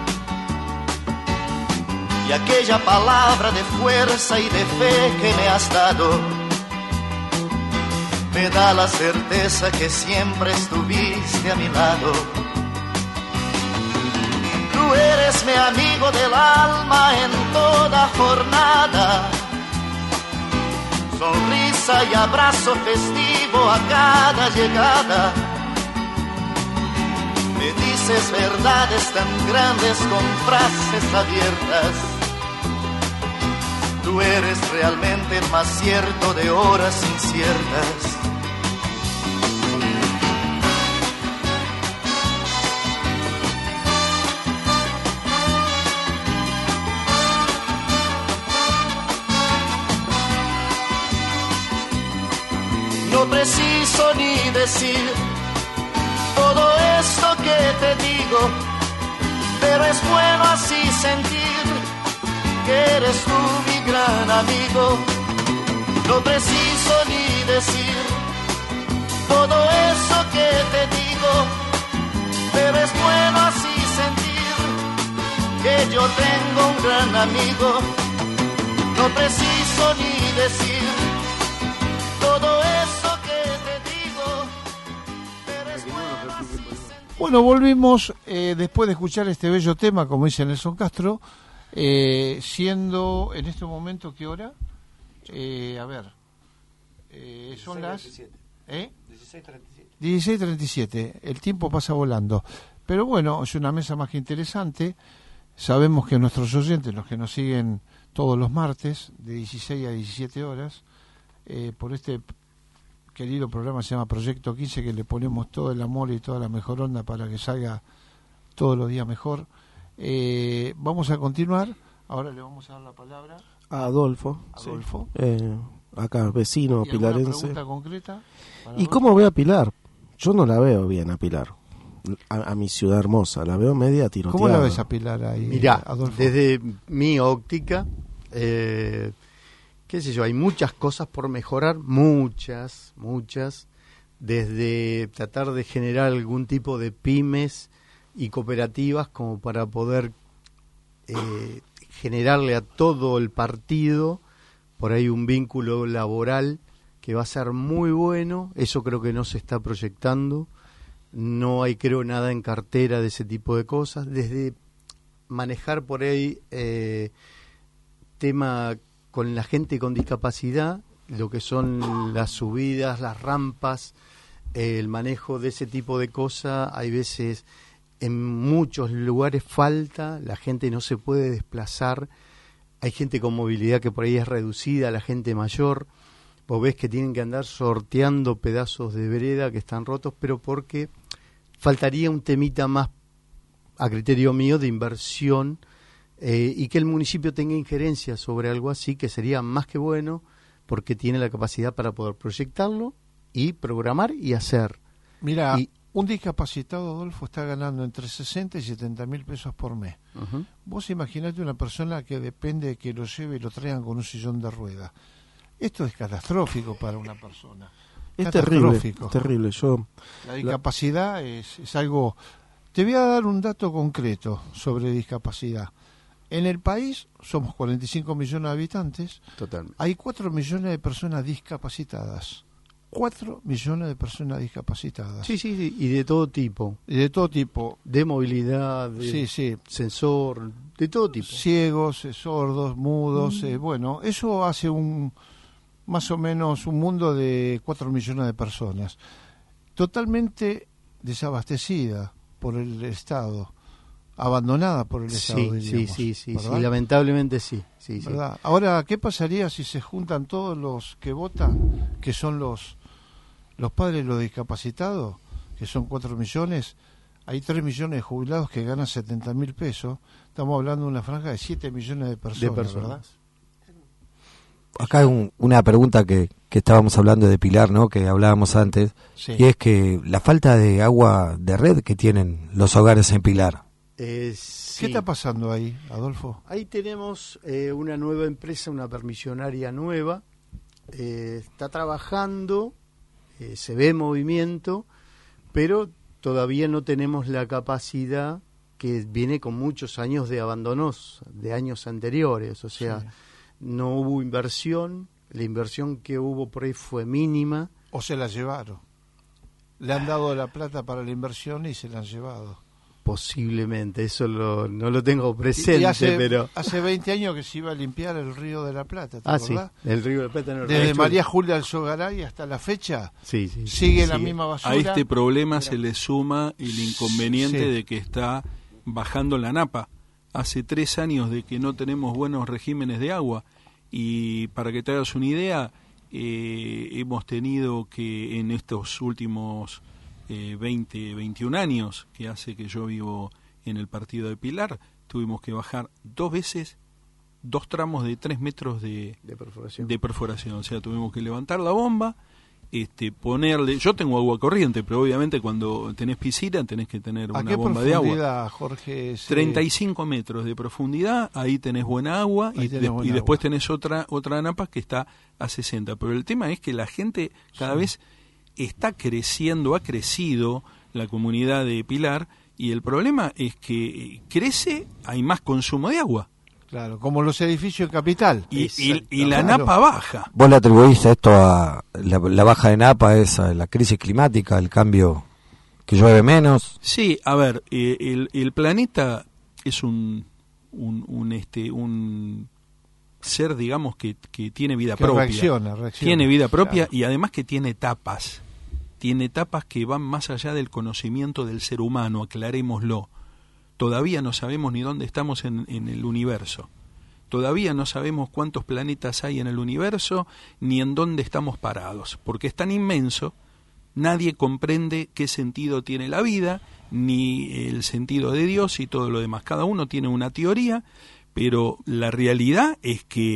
Y aquella palabra de fuerza y de fe que me has dado me da la certeza que siempre estuviste a mi lado. Tú eres mi amigo del alma en toda jornada. Sonrisa y abrazo festivo a cada llegada. Me dices verdades tan grandes con frases abiertas. Tú eres realmente el más cierto de horas inciertas. No preciso ni decir todo esto que te digo, pero es bueno así sentir que eres tú mi gran amigo. No preciso ni decir todo eso que te digo, pero es bueno así sentir que yo tengo un gran amigo. No preciso ni decir todo eso. Bueno, volvimos eh, después de escuchar este bello tema, como dice Nelson Castro, eh, siendo en este momento, ¿qué hora? Eh, a ver, eh, son las ¿eh? dieciséis treinta y siete. dieciséis treinta y siete, el tiempo pasa volando. Pero bueno, es una mesa más que interesante. Sabemos que nuestros oyentes, los que nos siguen todos los martes, de dieciséis a diecisiete horas, eh, por este querido programa se llama Proyecto quince, que le ponemos todo el amor y toda la mejor onda para que salga todos los días mejor. Eh, vamos a continuar. Ahora le vamos a dar la palabra A Adolfo. Adolfo. Sí. Eh, acá, vecino ¿Y pilarense. alguna pregunta concreta? ¿Y cómo ve a Pilar? Yo no la veo bien a Pilar, a, a mi ciudad hermosa, la veo media tiroteada. ¿Cómo la ves a Pilar ahí, Mirá, Adolfo? desde mi óptica, eh, qué sé yo, hay muchas cosas por mejorar, muchas, muchas, desde tratar de generar algún tipo de pymes y cooperativas como para poder eh, generarle a todo el partido por ahí un vínculo laboral que va a ser muy bueno. Eso creo que no se está proyectando, no hay creo nada en cartera de ese tipo de cosas, desde manejar por ahí eh, tema con la gente con discapacidad, lo que son las subidas, las rampas, eh, el manejo de ese tipo de cosas. Hay veces en muchos lugares falta, la gente no se puede desplazar, hay gente con movilidad que por ahí es reducida, la gente mayor, vos ves que tienen que andar sorteando pedazos de vereda que están rotos, pero porque faltaría un temita más, a criterio mío, de inversión, eh, y que el municipio tenga injerencia sobre algo así, que sería más que bueno, porque tiene la capacidad para poder proyectarlo y programar y hacer. Mira, y, un discapacitado, Adolfo, está ganando entre sesenta y setenta mil pesos por mes. uh-huh. Vos imaginate una persona que depende de que lo lleve y lo traigan con un sillón de ruedas. Esto es catastrófico para una persona. Es terrible, es terrible. Yo, la discapacidad la... Es, es algo... Te voy a dar un dato concreto sobre discapacidad. En el país somos cuarenta y cinco millones de habitantes. Totalmente. Hay cuatro millones de personas discapacitadas. cuatro millones de personas discapacitadas. Sí, sí, sí, y de todo tipo. Y de todo tipo. De movilidad, de sí, sí. sensor, de todo tipo. Ciegos, eh, sordos, mudos. Mm. Eh, bueno, eso hace un más o menos un mundo de cuatro millones de personas. Totalmente desabastecida por el Estado. Abandonada por el Estado, sí, diríamos, sí, sí, sí, sí, lamentablemente sí, sí, sí. Ahora, ¿qué pasaría si se juntan todos los que votan, que son los los padres de los discapacitados, que son cuatro millones? Hay tres millones de jubilados que ganan setenta mil pesos. Estamos hablando de una franja de siete millones de personas, de personas. ¿verdad? Acá hay un, una pregunta que, que estábamos hablando de Pilar, ¿no? Que hablábamos antes, sí. Y es que la falta de agua de red que tienen los hogares en Pilar. Eh, sí. ¿Qué está pasando ahí, Adolfo? Ahí tenemos eh, una nueva empresa, una permisionaria nueva, eh, está trabajando, eh, se ve movimiento, pero todavía no tenemos la capacidad, que viene con muchos años de abandonos, de años anteriores, o sea, sí. No hubo inversión, la inversión que hubo por ahí fue mínima. O se la llevaron, le han dado la plata para la inversión y se la han llevado. Posiblemente, eso lo, no lo tengo presente, y hace, pero... Hace veinte años que se iba a limpiar el Río de la Plata, ¿te ah, acordás? Sí, el Río de la Plata. No, Desde hecho... María Julia Alzogaray hasta la fecha, sí, sí, sigue sí, la sigue. misma basura. A este problema pero... se le suma el inconveniente sí. de que está bajando la napa. Hace tres años de que no tenemos buenos regímenes de agua, y para que te hagas una idea, eh, hemos tenido que en estos últimos... Eh, veinte, veintiún años que hace que yo vivo en el partido de Pilar, tuvimos que bajar dos veces dos tramos de tres metros de, de, perforación. de perforación, o sea, tuvimos que levantar la bomba, este, ponerle, yo tengo agua corriente, pero obviamente cuando tenés piscina tenés que tener una bomba de agua. Jorge, ese... treinta y cinco metros de profundidad, ahí tenés buena agua, y, tenés de, buena y después agua. tenés otra, otra napa que está a sesenta, pero el tema es que la gente cada sí. vez está creciendo, ha crecido la comunidad de Pilar, y el problema es que crece, hay más consumo de agua. Claro, como los edificios en Capital. Y, y, y la claro. napa baja. ¿Vos le atribuís esto a la, la baja de napa, es a la crisis climática, el cambio, que llueve menos? Sí, a ver, eh, el, el planeta es un, un, un, este, un ser, digamos, que, que tiene vida que propia. Reacciona, reacciona. Tiene vida propia, claro. Y además que tiene etapas. Tiene etapas que van más allá del conocimiento del ser humano, aclarémoslo. Todavía no sabemos ni dónde estamos en, en el universo. Todavía no sabemos cuántos planetas hay en el universo, ni en dónde estamos parados, porque es tan inmenso, nadie comprende qué sentido tiene la vida, ni el sentido de Dios y todo lo demás. Cada uno tiene una teoría, pero la realidad es que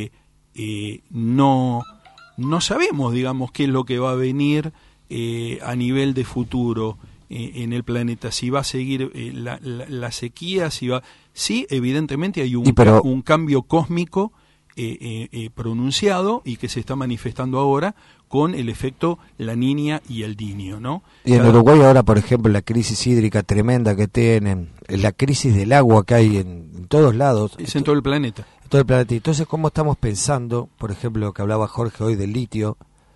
eh, no, no sabemos, digamos, qué es lo que va a venir eh, a nivel de futuro eh, en el planeta, si va a seguir eh, la, la, la sequía, si va... Sí, evidentemente hay un, pero... un cambio cósmico eh, eh, eh, pronunciado y que se está manifestando ahora con el efecto La Niña y el Niño, ¿no? Y en Cada... Uruguay ahora, por ejemplo, la crisis hídrica tremenda que tienen, la crisis del agua que hay en, en todos lados. Es en todo el planeta. En todo el planeta. Entonces, ¿cómo estamos pensando, por ejemplo, lo que hablaba Jorge hoy del litio,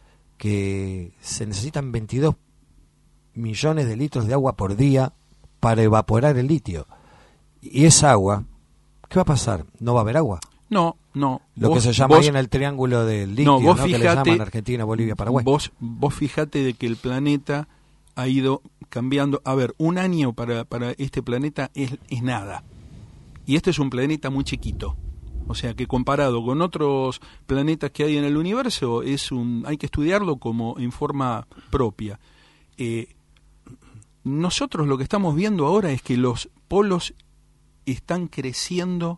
que se necesitan veintidós millones de litros de agua por día para evaporar el litio? Y esa agua, ¿qué va a pasar? ¿No va a haber agua? No, no. Lo vos, que se llama vos, ahí en el triángulo del litio, no, vos ¿no? Fijate, que le llaman Argentina, Bolivia, Paraguay. Vos, vos fijate de que el planeta ha ido cambiando. A ver, un año para, para este planeta es, es nada. Y este es un planeta muy chiquito. O sea que comparado con otros planetas que hay en el universo, es un, hay que estudiarlo como en forma propia. Eh, nosotros lo que estamos viendo ahora es que los polos están creciendo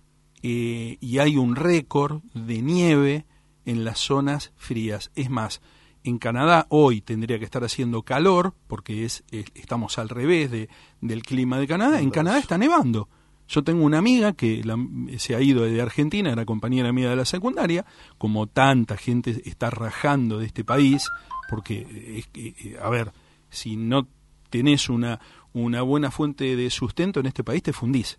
eh, y hay un récord de nieve en las zonas frías. Es más, en Canadá hoy tendría que estar haciendo calor, porque es, es estamos al revés de, del clima de Canadá. En Canadá está nevando. Yo tengo una amiga que la, se ha ido de Argentina, era compañera mía de la secundaria, como tanta gente está rajando de este país, porque, es que, a ver, si no tenés una, una buena fuente de sustento en este país, te fundís.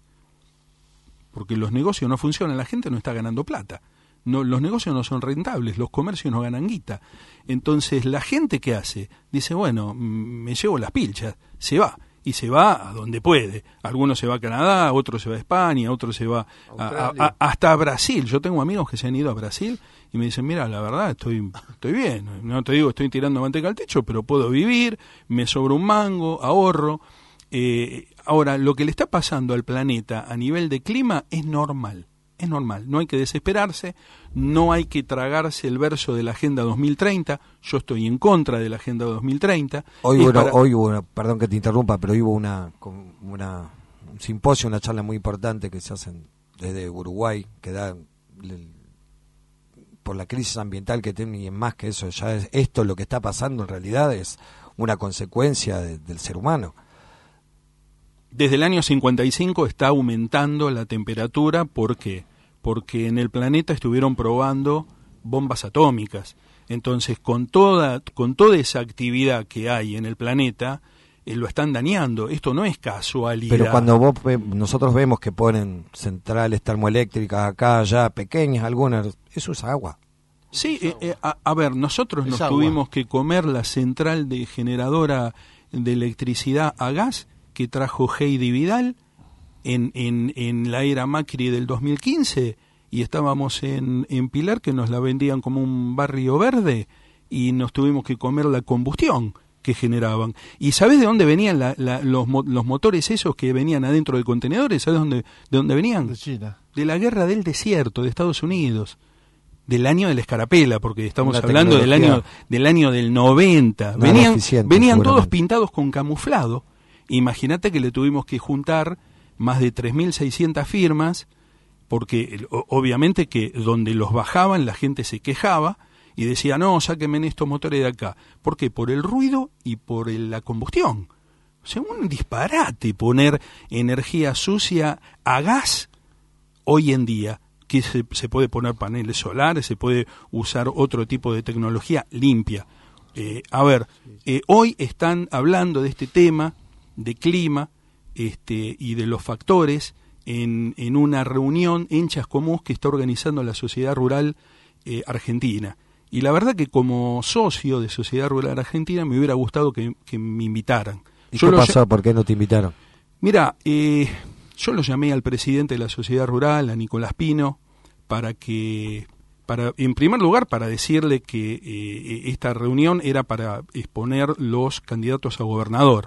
Porque los negocios no funcionan, la gente no está ganando plata. No, los negocios no son rentables, los comercios no ganan guita. Entonces, la gente, ¿qué hace? Dice, bueno, me llevo las pilchas, se va. Y se va a donde puede. Algunos se va a Canadá, otros se va a España, otros se va a, a, a, hasta a Brasil. Yo tengo amigos que se han ido a Brasil y me dicen, mira, la verdad, estoy estoy bien. No te digo estoy tirando manteca al techo, pero puedo vivir, me sobra un mango, ahorro. Eh, ahora, lo que le está pasando al planeta a nivel de clima es normal. Es normal, no hay que desesperarse, no hay que tragarse el verso de la Agenda dos mil treinta, yo estoy en contra de la Agenda dos mil treinta. Hoy hubo, para... hoy hubo una, perdón que te interrumpa, pero hoy hubo una, una, un simposio, una charla muy importante que se hacen desde Uruguay, que da el, por la crisis ambiental que tiene, y más que eso, ya es, esto lo que está pasando en realidad es una consecuencia de, del ser humano. Desde el año cincuenta y cinco está aumentando la temperatura, ¿por qué? Porque en el planeta estuvieron probando bombas atómicas. Entonces, con toda, con toda esa actividad que hay en el planeta, eh, lo están dañando. Esto no es casualidad. Pero cuando vos, nosotros vemos que ponen centrales termoeléctricas acá, allá, pequeñas algunas, eso es agua. Sí, eh, eh, a, a ver, nosotros es nos agua. tuvimos que comer la central de generadora de electricidad a gas que trajo Heidi Vidal en, en, en la era Macri del dos mil quince, y estábamos en, en Pilar, que nos la vendían como un barrio verde, y nos tuvimos que comer la combustión que generaban. ¿Y sabés de dónde venían la, la, los, los motores esos que venían adentro de contenedores? ¿Sabés dónde, de dónde venían? De China. De la guerra del desierto, de Estados Unidos. Del año de la escarapela, porque estamos Una hablando del año, del año del noventa. Nada Venían, eficiente, venían todos seguramente. pintados con camuflado. Imagínate que le tuvimos que juntar más de tres mil seiscientas firmas, porque obviamente que donde los bajaban la gente se quejaba y decía, no, sáquenme estos motores de acá. ¿Por qué? Por el ruido y por el, la combustión. O sea, un disparate poner energía sucia a gas hoy en día, que se, se puede poner paneles solares, se puede usar otro tipo de tecnología limpia. Eh, a ver, eh, hoy están hablando de este tema de clima este, y de los factores en, en una reunión en Chascomús que está organizando la Sociedad Rural eh, Argentina. Y la verdad que como socio de Sociedad Rural Argentina me hubiera gustado que, que me invitaran. ¿Y Yo qué lo pasó? ll- ¿Por qué no te invitaron? Mira, eh, yo lo llamé al presidente de la Sociedad Rural, a Nicolás Pino, para que, para, en primer lugar, para decirle que eh, esta reunión era para exponer los candidatos a gobernador.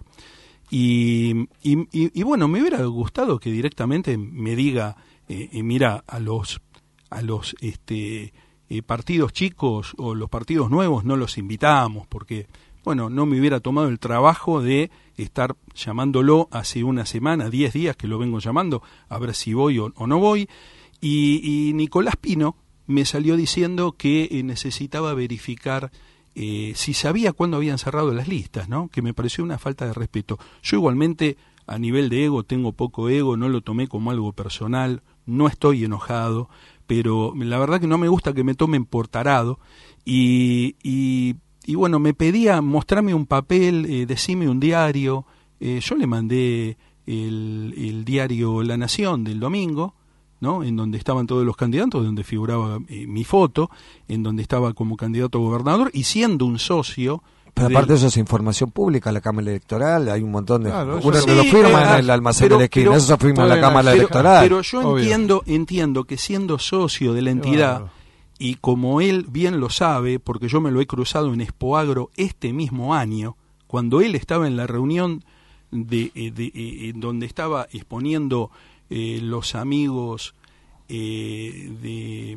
Y, y, y, y bueno, me hubiera gustado que directamente me diga, eh, eh, mira, a los, a los este, eh, partidos chicos o los partidos nuevos no los invitamos, porque, bueno, no me hubiera tomado el trabajo de estar llamándolo hace una semana, diez días que lo vengo llamando, a ver si voy o, o no voy. Y, y Nicolás Pino me salió diciendo que eh, necesitaba verificar eh, si sabía cuándo habían cerrado las listas, ¿no? Que me pareció una falta de respeto. Yo igualmente, a nivel de ego, tengo poco ego, no lo tomé como algo personal, no estoy enojado, pero la verdad que no me gusta que me tomen por tarado, y, y, y bueno, me pedía mostrarme un papel, eh, decime un diario, eh, yo le mandé el, el diario La Nación del domingo, ¿no? En donde estaban todos los candidatos, donde figuraba eh, mi foto, en donde estaba como candidato a gobernador, y siendo un socio... Pero del... aparte eso es información pública, la Cámara Electoral, hay un montón de... Claro, uno sí, que lo firma eh, en el almacén pero, de la esquina, pero, eso se firma en la pero, Cámara pero, Electoral. Pero yo Obvio. entiendo, entiendo que siendo socio de la entidad, Claro. y como él bien lo sabe, porque yo me lo he cruzado en Expoagro este mismo año, cuando él estaba en la reunión de, de, de eh, donde estaba exponiendo eh, los amigos eh, de,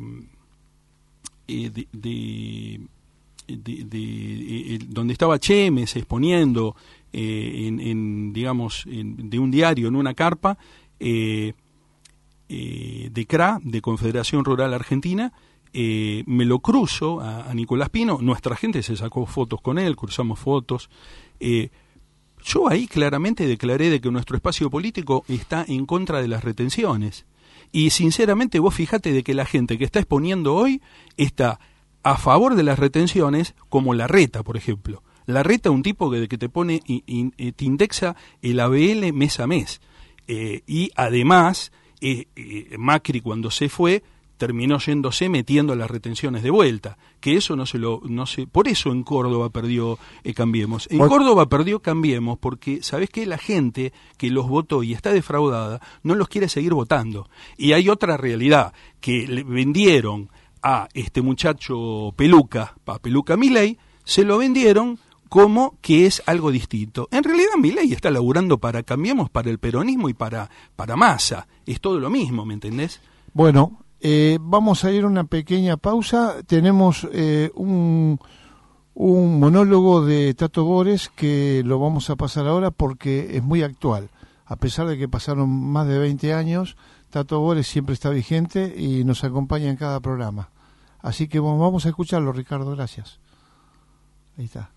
eh, de, de De, de, eh, donde estaba Chemes exponiendo eh, en, en digamos en, de un diario en una carpa eh, eh, de C R A, de Confederación Rural Argentina, eh, me lo cruzo a, a Nicolás Pino, nuestra gente se sacó fotos con él, cruzamos fotos, eh, yo ahí claramente declaré de que nuestro espacio político está en contra de las retenciones, y sinceramente vos fijate de que la gente que está exponiendo hoy está a favor de las retenciones, como Larreta, por ejemplo. Larreta, un tipo que, que te pone, y, y, te indexa el A B L mes a mes. Eh, y además, eh, eh, Macri cuando se fue, terminó yéndose metiendo las retenciones de vuelta. Que eso no se lo... no se Por eso en Córdoba perdió eh, Cambiemos. En Por... Córdoba perdió Cambiemos porque, ¿sabés qué? La gente que los votó y está defraudada no los quiere seguir votando. Y hay otra realidad, que le vendieron a este muchacho Peluca, a Peluca Milei, se lo vendieron como que es algo distinto. En realidad Milei está laburando para Cambiemos, para el peronismo y para, para Massa. Es todo lo mismo, ¿me entendés? Bueno, eh, vamos a ir a una pequeña pausa. Tenemos eh, un, un monólogo de Tato Bores que lo vamos a pasar ahora porque es muy actual. A pesar de que pasaron más de veinte años, Tato Bores siempre está vigente y nos acompaña en cada programa. Así que bueno, vamos a escucharlo, Ricardo, gracias. Ahí está.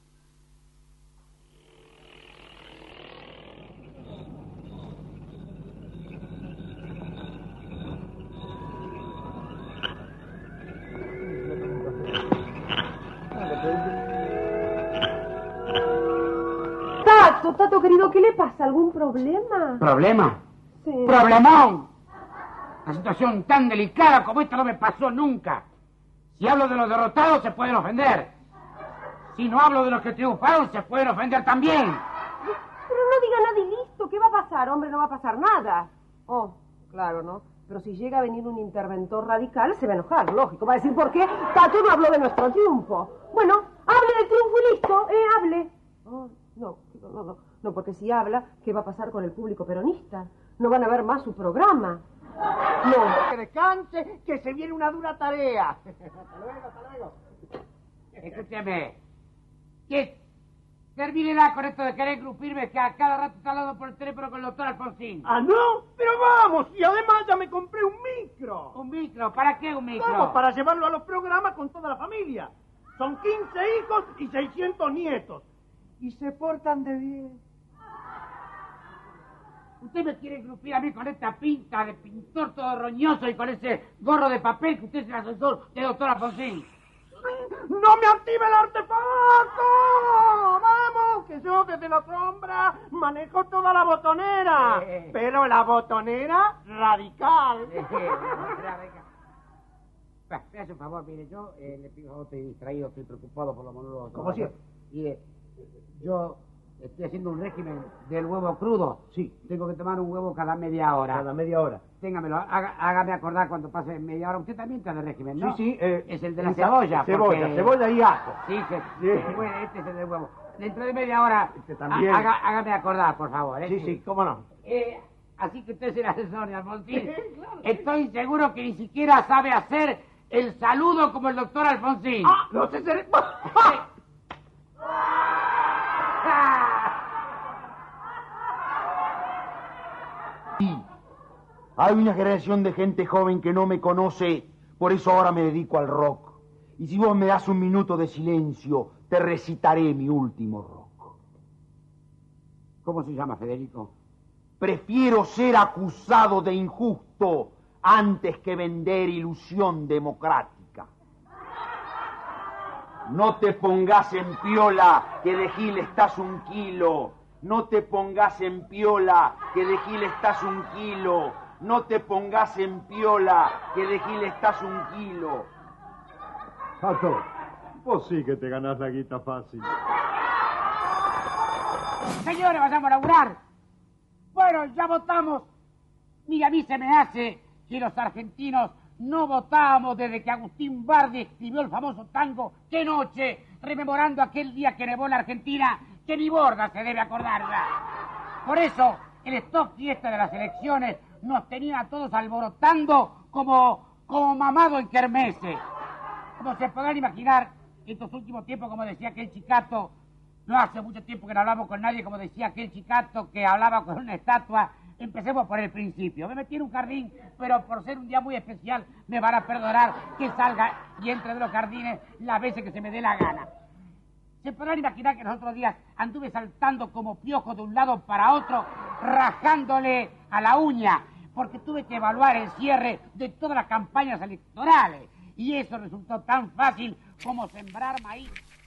Tato, Tato querido, ¿qué le pasa? ¿Algún problema? ¿Problema? Sí. ¡Problemón! Una situación tan delicada como esta no me pasó nunca. Si hablo de los derrotados, se pueden ofender. Si no hablo de los que triunfaron, se pueden ofender también. Pero no diga nada y listo. ¿Qué va a pasar? Hombre, no va a pasar nada. Oh, claro, ¿no? Pero si llega a venir un interventor radical, se va a enojar, lógico. Va a decir, ¿por qué Tato no habló de nuestro triunfo? Bueno, hable del triunfo y listo, eh, hable. Oh, no, no, no, no, porque si habla, ¿qué va a pasar con el público peronista? No van a ver más su programa. No. Que descanse, que se viene una dura tarea. Hasta luego, hasta luego. Escúcheme. ¿Qué? Termínela con esto de querer grupirme, que a cada rato está hablando por el teléfono con el doctor Alfonsín. ¿Ah, no? Pero vamos, y además ya me compré un micro. ¿Un micro? ¿Para qué un micro? Vamos, para llevarlo a los programas con toda la familia. Son quince hijos y seiscientos nietos. Y se portan de bien. Usted me quiere grupir a mí con esta pinta de pintor todo roñoso y con ese gorro de papel que usted es el asesor de doctor Alfonsín. ¡No me active el artefacto! ¡Vamos! Que yo desde la sombra manejo toda la botonera. Eh. Pero la botonera radical. Eh, Bueno, me hace un favor, mire, yo eh, le pido a vos, estoy distraído, estoy preocupado por los monólogos. Como siempre. Y eh, yo estoy haciendo un régimen del huevo crudo. Sí. Tengo que tomar un huevo cada media hora. Cada media hora. Téngamelo, haga, hágame acordar cuando pase media hora. Usted también está de régimen, ¿no? Sí, sí. Eh, es el de la esa- cebolla. Cebolla, porque- cebolla y ajo. Sí, que, Sí. bueno, este es el del huevo. Dentro de media hora, Este también. ha- haga- hágame acordar, por favor. ¿eh? Sí, sí, cómo no. Eh, así que usted es el asesor de Alfonsín. Estoy seguro que ni siquiera sabe hacer el saludo como el doctor Alfonsín. Ah, no sé ser... Hay una generación de gente joven que no me conoce Por eso ahora me dedico al rock. Y si vos me das un minuto de silencio, te recitaré mi último rock. ¿Cómo se llama, Federico? Prefiero ser acusado de injusto antes que vender ilusión democrática. No te pongas en piola, que de Gil estás un kilo. No te pongas en piola, que de Gil estás un kilo. No te pongas en piola, que de Gil estás un kilo. Tato, vos sí que te ganás la guita fácil. Señores, vayamos a laburar. Bueno, ya votamos. Ni a mí se me hace que los argentinos no votamos desde que Agustín Bardi escribió el famoso tango ¡Qué noche!, rememorando aquel día que nevó la Argentina, que ni Borda se debe acordarla. Por eso, el stock fiesta de las elecciones nos tenía a todos alborotando como, como mamado en kermesse. Como se podrán imaginar, estos últimos tiempos, como decía aquel chicato, no hace mucho tiempo que no hablamos con nadie, como decía aquel chicato que hablaba con una estatua. Empecemos por el principio. Me metí en un jardín, pero por ser un día muy especial me van a perdonar que salga y entre de los jardines las veces que se me dé la gana. Se podrán imaginar que los otros días anduve saltando como piojo de un lado para otro, rajándole a la uña, porque tuve que evaluar el cierre de todas las campañas electorales. Y eso resultó tan fácil como sembrar maíz.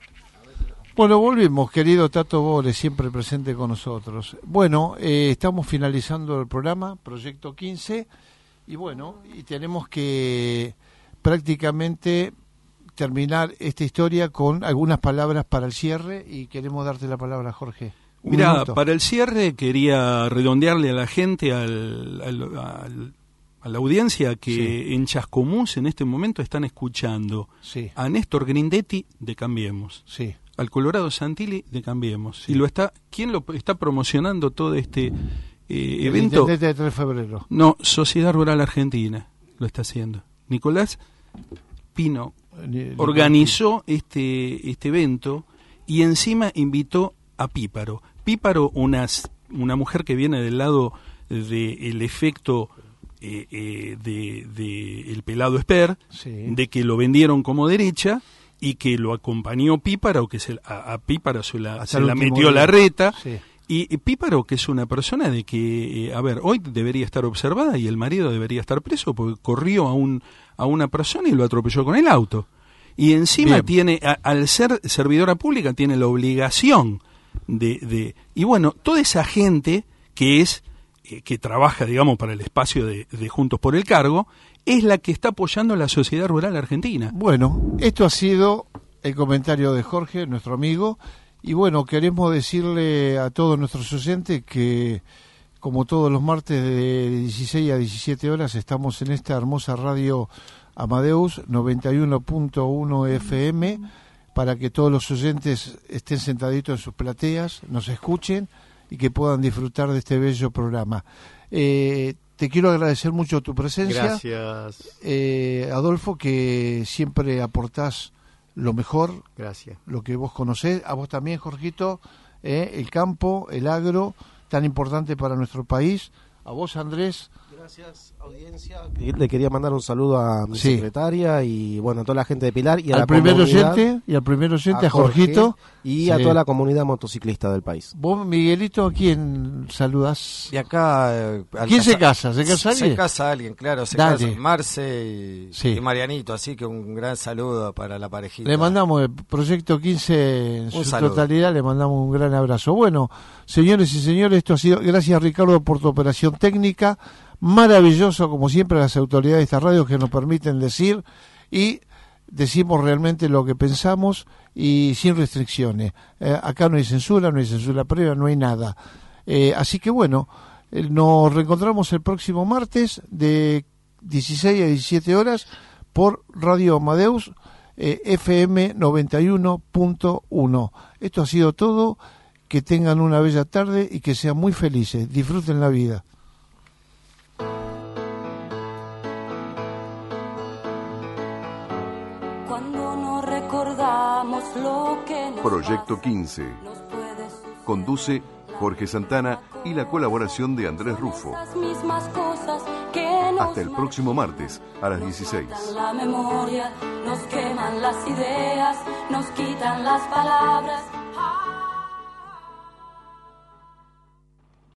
Bueno, volvimos, querido Tato Bores, siempre presente con nosotros. Bueno, eh, estamos finalizando el programa, Proyecto quince, y bueno, y tenemos que prácticamente terminar esta historia con algunas palabras para el cierre, y queremos darte la palabra, Jorge. Mira, para el cierre quería redondearle a la gente, al, al, al, a la audiencia, que sí, en Chascomús en este momento están escuchando sí. a Néstor Grindetti de Cambiemos. Sí. Al Colorado Santilli de Cambiemos. Sí. Y lo está, ¿quién lo está promocionando todo este eh, el evento? intendente de tres de febrero. No, Sociedad Rural Argentina lo está haciendo. Nicolás Pino Ni, organizó este, este evento y encima invitó a Píparo. Píparo, una, una mujer que viene del lado del efecto eh, eh, de, de el pelado Esper, sí. de que lo vendieron como derecha, y que lo acompañó Píparo, que se, a, a Píparo se la, se la metió día. la reta, sí. y, y Píparo, que es una persona de que, eh, a ver, hoy debería estar observada y el marido debería estar preso porque corrió a un a una persona y lo atropelló con el auto. Y encima Bien. tiene, a, al ser servidora pública, tiene la obligación de... de y bueno, toda esa gente que es eh, que trabaja, digamos, para el espacio de, de Juntos por el Cargo, es la que está apoyando a la sociedad rural argentina. Bueno, esto ha sido el comentario de Jorge, nuestro amigo, y bueno, queremos decirle a todos nuestros oyentes que, como todos los martes de dieciséis a diecisiete horas, estamos en esta hermosa radio Amadeus noventa y uno punto uno F M, para que todos los oyentes estén sentaditos en sus plateas, nos escuchen y que puedan disfrutar de este bello programa. Eh, Te quiero agradecer mucho tu presencia. Gracias. Eh, Adolfo, que siempre aportás lo mejor. Gracias. Lo que vos conocés. A vos también, Jorgito, eh, el campo, el agro, tan importante para nuestro país. A vos, Andrés. Gracias, audiencia. Le quería mandar un saludo a mi sí. secretaria y bueno, a toda la gente de Pilar y a al la primer comunidad, oyente y al primer oyente, a, a Jorge, Jorgito. Y sí. a toda la comunidad motociclista del país. Vos, Miguelito, ¿a quién saludás? Y acá... Eh, ¿Quién casa, se casa? ¿Se casa alguien? Se casa alguien, claro. Se Dale. casa Marce y, sí. y Marianito, así que un gran saludo para la parejita. Le mandamos el Proyecto quince en un su saludo. totalidad, le mandamos un gran abrazo. Bueno, señores y señores, esto ha sido... Gracias, Ricardo, por tu operación técnica. Maravilloso, como siempre, las autoridades de esta radio que nos permiten decir y decimos realmente lo que pensamos y sin restricciones. Eh, acá no hay censura, no hay censura previa, no hay nada. Eh, así que bueno, eh, nos reencontramos el próximo martes de dieciséis a diecisiete horas por Radio Amadeus eh, F M noventa y uno punto uno. Esto ha sido todo. Que tengan una bella tarde y que sean muy felices. Disfruten la vida. Lo que Proyecto quince. Conduce Jorge Santana y la colaboración de Andrés Rufo. Las mismas cosas que Hasta el próximo martes a las dieciséis. La memoria, nos queman las ideas, nos quitan las palabras.